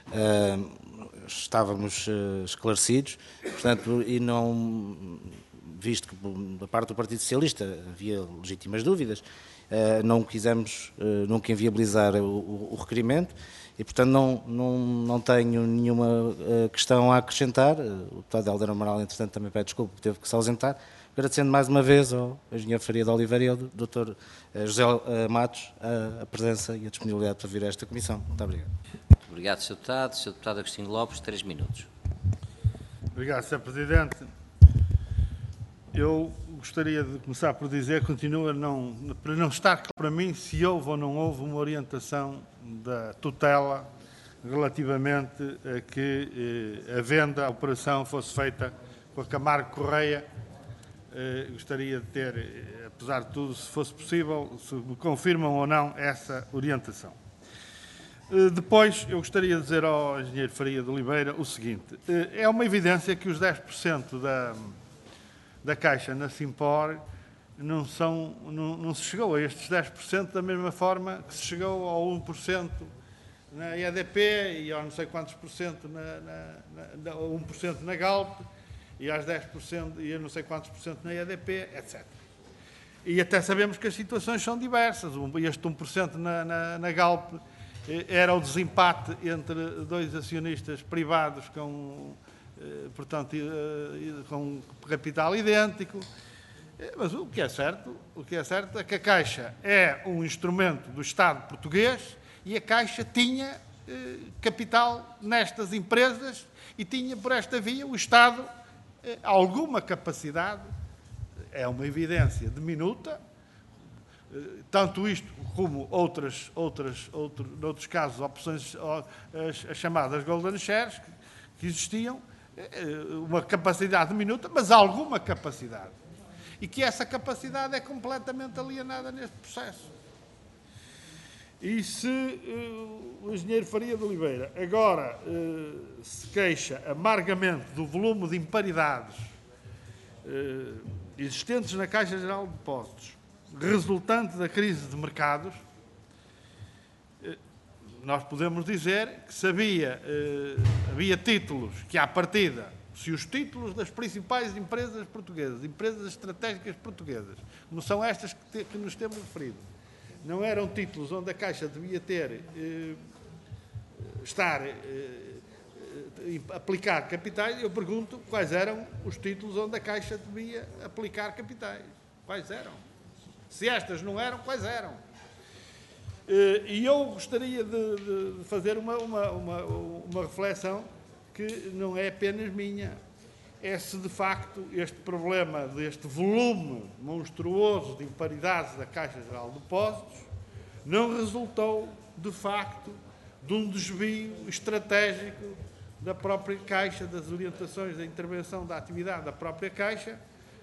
estávamos esclarecidos, portanto, e não, visto que da parte do Partido Socialista havia legítimas dúvidas, não quisemos nunca inviabilizar o requerimento e, portanto, não tenho nenhuma questão a acrescentar. O deputado Helder Amaral, entretanto, também pede desculpa, teve que se ausentar, agradecendo mais uma vez ao engenheiro Faria de Oliveira e ao Dr. José Matos a presença e a disponibilidade para vir a esta comissão. Muito obrigado. Muito obrigado, Sr. Deputado. Sr. Deputado Agostinho Lopes, 3 minutos. Obrigado, Sr. Presidente. Eu gostaria de começar por dizer, para não estar claro para mim se houve ou não houve uma orientação da tutela relativamente a que a venda, a operação fosse feita com a Camargo Correia. Gostaria de ter, apesar de tudo, se fosse possível, se me confirmam ou não essa orientação. Depois, eu gostaria de dizer ao engenheiro Faria de Oliveira o seguinte: é uma evidência que os 10% da Caixa na Simpor não se chegou a estes 10% da mesma forma que se chegou ao 1% na EDP e aos não sei quantos por cento 1% na Galp e aos 10% e a não sei quantos por cento na EDP, etc. E até sabemos que as situações são diversas. Este 1% na Galp era o desempate entre dois acionistas privados portanto, com capital idêntico. Mas o que é certo é que a Caixa é um instrumento do Estado português e a Caixa tinha capital nestas empresas e tinha, por esta via, o Estado alguma capacidade, é uma evidência diminuta, tanto isto como noutros casos, opções, as chamadas Golden Shares, que existiam, uma capacidade diminuta, mas alguma capacidade. E que essa capacidade é completamente alienada neste processo. E se o engenheiro Faria de Oliveira agora se queixa amargamente do volume de imparidades existentes na Caixa Geral de Depósitos, resultante da crise de mercados, nós podemos dizer que se havia títulos que, à partida, se os títulos das principais empresas portuguesas, empresas estratégicas portuguesas, não são estas que nos temos referido, não eram títulos onde a Caixa devia aplicar capitais, eu pergunto quais eram os títulos onde a Caixa devia aplicar capitais. Quais eram? Se estas não eram, quais eram? E eu gostaria de fazer uma reflexão que não é apenas minha. É se, de facto, este problema deste volume monstruoso de imparidades da Caixa Geral de Depósitos não resultou, de facto, de um desvio estratégico da própria Caixa, das orientações da intervenção da atividade da própria Caixa,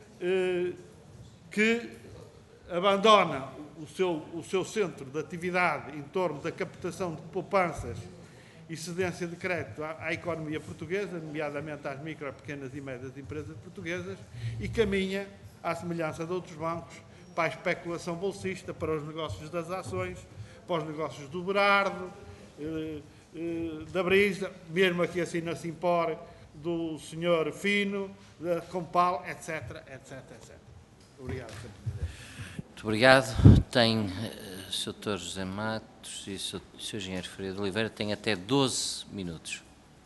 que abandona o seu centro de atividade em torno da captação de poupanças e cedência de crédito à economia portuguesa, nomeadamente às micro, pequenas e médias empresas portuguesas, e caminha, à semelhança de outros bancos, para a especulação bolsista, para os negócios das ações, para os negócios do Berardo, da Brisa, mesmo aqui assim na Simpor, do Sr. Fino, da Compal, etc, etc, etc. Obrigado, Sr. Presidente. Muito obrigado. Tem o Sr. José Matos e o Sr. Engenheiro Faria de Oliveira têm até 12 minutos.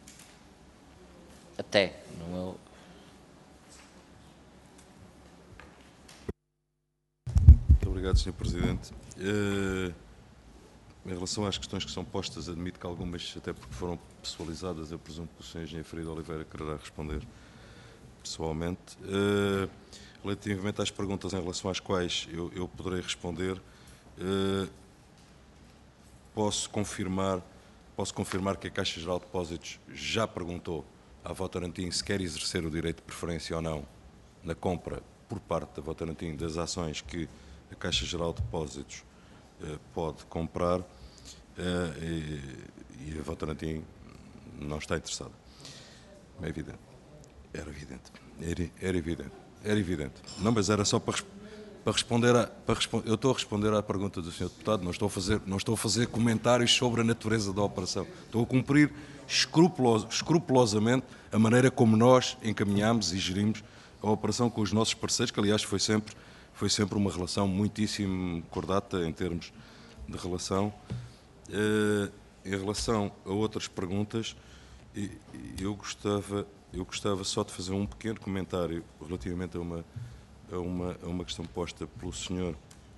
Até, não é? Muito obrigado, Sr. Presidente. Em relação às questões que são postas, admito que algumas, até porque foram pessoalizadas, eu presumo que o Sr. Engenheiro Faria de Oliveira quererá responder pessoalmente. Relativamente às perguntas em relação às quais eu poderei responder, posso confirmar que a Caixa Geral de Depósitos já perguntou à Votorantim se quer exercer o direito de preferência ou não na compra por parte da Votorantim das ações que a Caixa Geral de Depósitos pode comprar, e a Votorantim não está interessada. É evidente. Era evidente. Não, mas era só para responder eu estou a responder à pergunta do Sr. Deputado, não estou a fazer comentários sobre a natureza da operação. Estou a cumprir escrupulosamente a maneira como nós encaminhamos e gerimos a operação com os nossos parceiros, que aliás foi sempre uma relação muitíssimo cordata em termos de relação. Em relação a outras perguntas, eu gostava só de fazer um pequeno comentário relativamente a uma questão posta pelo senhor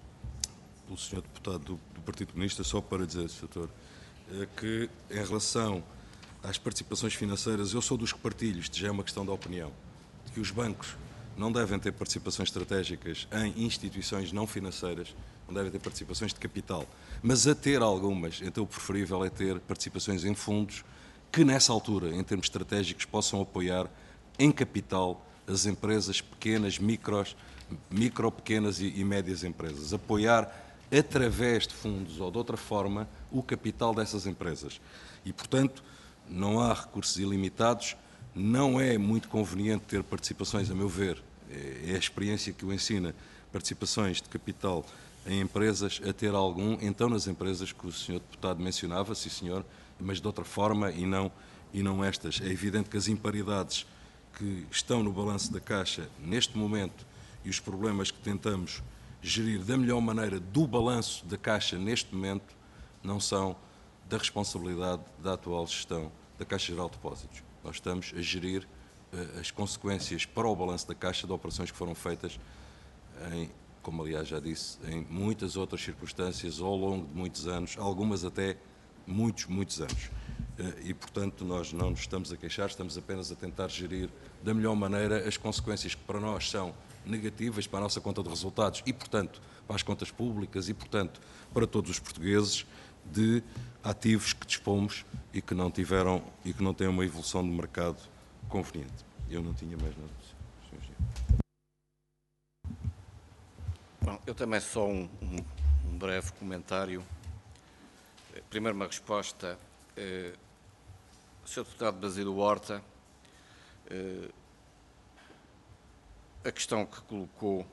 deputado do Partido Comunista, só para dizer, Sr. que em relação às participações financeiras, eu sou dos que partilho, isto já é uma questão de opinião, de que os bancos não devem ter participações estratégicas em instituições não financeiras, não devem ter participações de capital, mas a ter algumas, então o preferível é ter participações em fundos que nessa altura, em termos estratégicos, possam apoiar em capital as empresas pequenas, micro, pequenas e médias empresas. Apoiar através de fundos ou de outra forma o capital dessas empresas. E, portanto, não há recursos ilimitados, não é muito conveniente ter participações, a meu ver, é a experiência que o ensina, participações de capital em empresas, a ter algum, então nas empresas que o Sr. Deputado mencionava, sim senhor, mas de outra forma e não estas. É evidente que as imparidades que estão no balanço da Caixa neste momento e os problemas que tentamos gerir da melhor maneira do balanço da Caixa neste momento não são da responsabilidade da atual gestão da Caixa Geral de Depósitos. Nós estamos a gerir as consequências para o balanço da Caixa de operações que foram feitas como aliás já disse, em muitas outras circunstâncias ao longo de muitos anos, algumas até muitos anos. e, portanto, nós não nos estamos a queixar, estamos apenas a tentar gerir da melhor maneira as consequências que para nós são negativas para a nossa conta de resultados e, portanto, para as contas públicas e, portanto, para todos os portugueses, de ativos que dispomos e que não tiveram e que não têm uma evolução de mercado conveniente. Eu não tinha mais nada. Bom, eu também só um breve comentário. Primeiro uma resposta. O Sr. Deputado Basílio Horta, a questão que colocou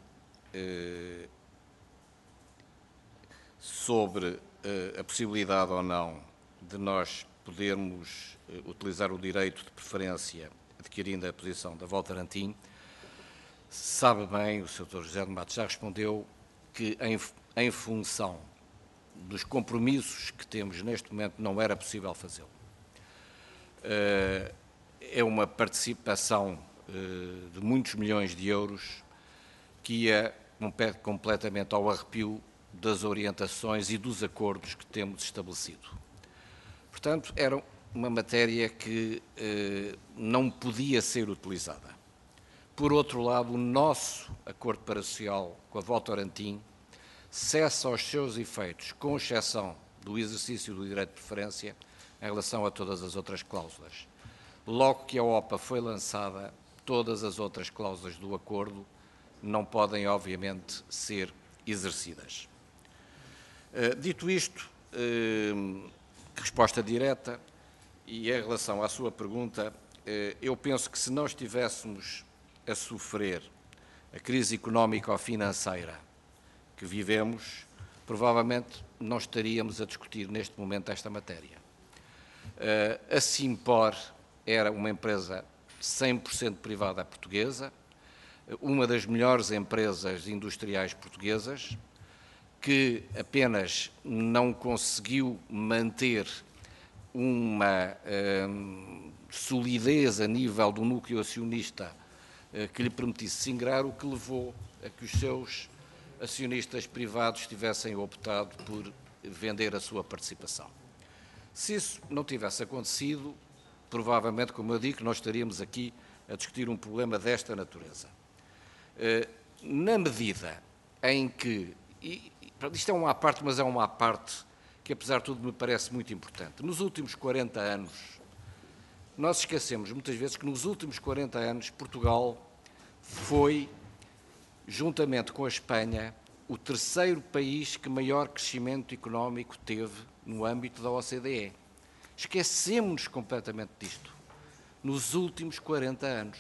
sobre a possibilidade ou não de nós podermos utilizar o direito de preferência adquirindo a posição da Votorantim, sabe bem, o Sr. José de Matos já respondeu, que em função dos compromissos que temos neste momento não era possível fazê-lo. É uma participação de muitos milhões de euros que ia completamente ao arrepio das orientações e dos acordos que temos estabelecido. Portanto, era uma matéria que não podia ser utilizada. Por outro lado, o nosso acordo parasocial com a Votorantim cessa aos seus efeitos, com exceção do exercício do direito de preferência em relação a todas as outras cláusulas. Logo que a OPA foi lançada, todas as outras cláusulas do acordo não podem, obviamente, ser exercidas. Dito isto, resposta direta, e em relação à sua pergunta, eu penso que se nós estivéssemos a sofrer a crise económica ou financeira que vivemos, provavelmente não estaríamos a discutir neste momento esta matéria. A Simpor era uma empresa 100% privada portuguesa, uma das melhores empresas industriais portuguesas, que apenas não conseguiu manter uma solidez a nível do núcleo acionista que lhe permitisse se ingrar, o que levou a que os seus acionistas privados tivessem optado por vender a sua participação. Se isso não tivesse acontecido, provavelmente, como eu digo, nós estaríamos aqui a discutir um problema desta natureza. Na medida em que, isto é uma à parte, mas é uma à parte que, apesar de tudo, me parece muito importante. Nos últimos 40 anos, nós esquecemos muitas vezes que nos últimos 40 anos Portugal foi, juntamente com a Espanha, o terceiro país que maior crescimento económico teve no âmbito da OCDE. Esquecemos-nos completamente disto. Nos últimos 40 anos.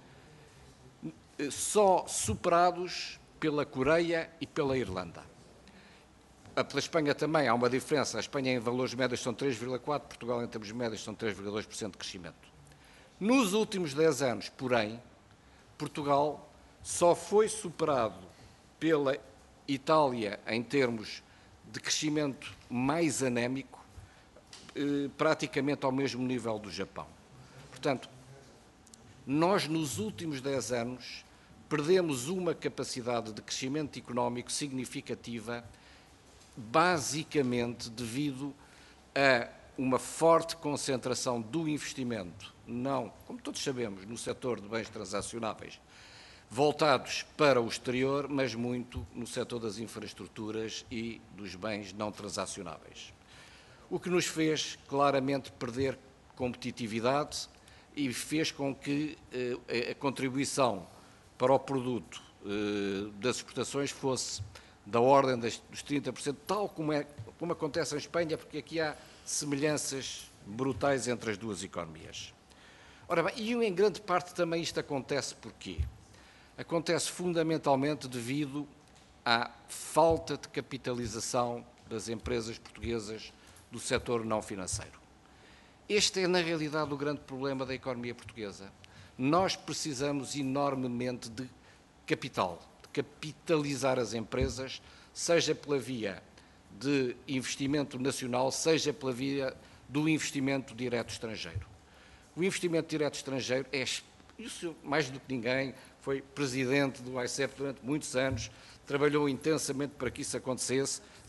Só superados pela Coreia e pela Irlanda. Pela Espanha também há uma diferença. A Espanha em valores médios são 3,4%, Portugal em termos médios são 3,2% de crescimento. Nos últimos 10 anos, porém, Portugal só foi superado pela Itália em termos de crescimento mais anémico, praticamente ao mesmo nível do Japão. Portanto, nós nos últimos 10 anos perdemos uma capacidade de crescimento económico significativa, basicamente devido a uma forte concentração do investimento, não, como todos sabemos, no setor de bens transacionáveis, voltados para o exterior, mas muito no setor das infraestruturas e dos bens não transacionáveis. O que nos fez claramente perder competitividade e fez com que a contribuição para o produto das exportações fosse da ordem dos 30%, tal como acontece em Espanha, porque aqui há semelhanças brutais entre as duas economias. Ora bem, e em grande parte também isto acontece porquê? Acontece fundamentalmente devido à falta de capitalização das empresas portuguesas do setor não financeiro. Este é, na realidade, o grande problema da economia portuguesa. Nós precisamos enormemente de capital, de capitalizar as empresas, seja pela via de investimento nacional, seja pela via do investimento direto estrangeiro. O investimento direto estrangeiro é, isso mais do que ninguém, foi presidente do AICEP durante muitos anos, trabalhou intensamente para que isso acontecesse,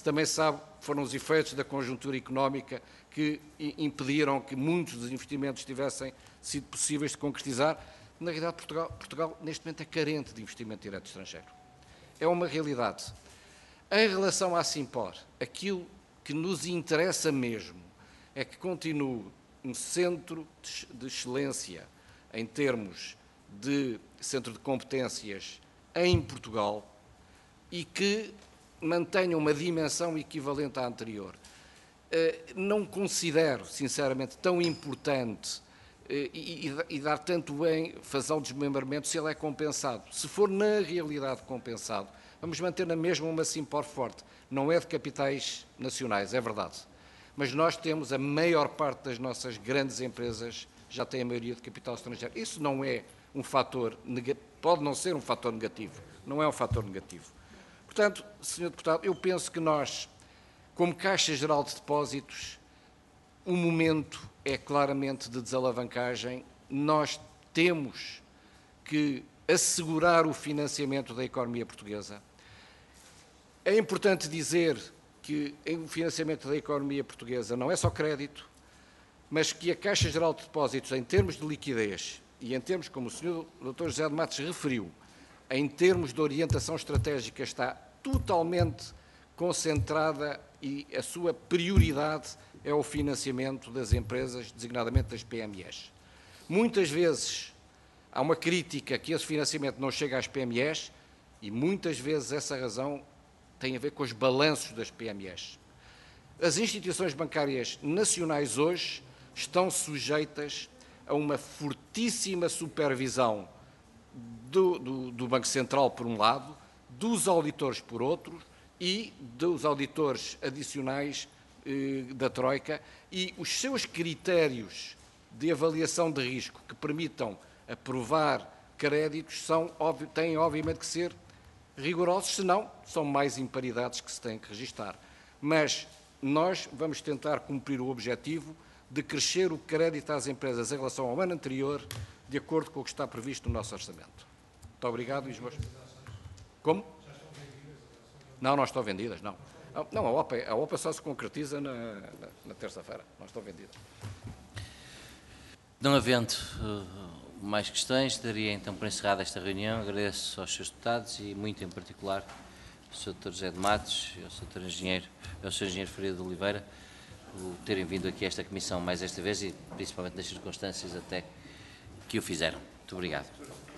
também sabe que foram os efeitos da conjuntura económica que impediram que muitos dos investimentos tivessem sido possíveis de concretizar. Na realidade, Portugal neste momento é carente de investimento direto estrangeiro. É uma realidade. Em relação à Simpor, aquilo que nos interessa mesmo é que continue um centro de excelência em termos de centro de competências em Portugal e que mantenha uma dimensão equivalente à anterior. Não considero, sinceramente, tão importante e dar tanto bem fazer o desmembramento se ele é compensado. Se for na realidade compensado, vamos manter na mesma uma Simpor forte. Não é de capitais nacionais, é verdade. Mas nós temos a maior parte das nossas grandes empresas já tem a maioria de capital estrangeiro. Isso não é um fator negativo, pode não ser um fator negativo, não é um fator negativo. Portanto, Sr. Deputado, eu penso que nós, como Caixa Geral de Depósitos, o momento é claramente de desalavancagem. Nós temos que assegurar o financiamento da economia portuguesa. É importante dizer que o financiamento da economia portuguesa não é só crédito, mas que a Caixa Geral de Depósitos, em termos de liquidez e em termos, como o Sr. Dr. José de Matos referiu, em termos de orientação estratégica, está totalmente concentrada e a sua prioridade é o financiamento das empresas, designadamente das PMEs. Muitas vezes há uma crítica que esse financiamento não chega às PMEs e muitas vezes essa razão tem a ver com os balanços das PMEs. As instituições bancárias nacionais hoje estão sujeitas a uma fortíssima supervisão do Banco Central, por um lado, dos auditores, por outro, e dos auditores adicionais da Troika, e os seus critérios de avaliação de risco que permitam aprovar créditos têm, obviamente, que ser rigorosos, senão são mais imparidades que se têm que registar. Mas nós vamos tentar cumprir o objetivo de crescer o crédito às empresas em relação ao ano anterior, de acordo com o que está previsto no nosso orçamento. Muito obrigado. Como? Não, não estão vendidas, não. Não, a OPA só se concretiza na terça-feira, não estão vendidas. Não havendo mais questões, daria então por encerrada esta reunião. Agradeço aos Srs. Deputados e muito em particular ao Sr. Dr. José de Matos e ao Sr. Engenheiro Faria de Oliveira por terem vindo aqui a esta comissão mais esta vez e principalmente nas circunstâncias até que o fizeram. Muito obrigado.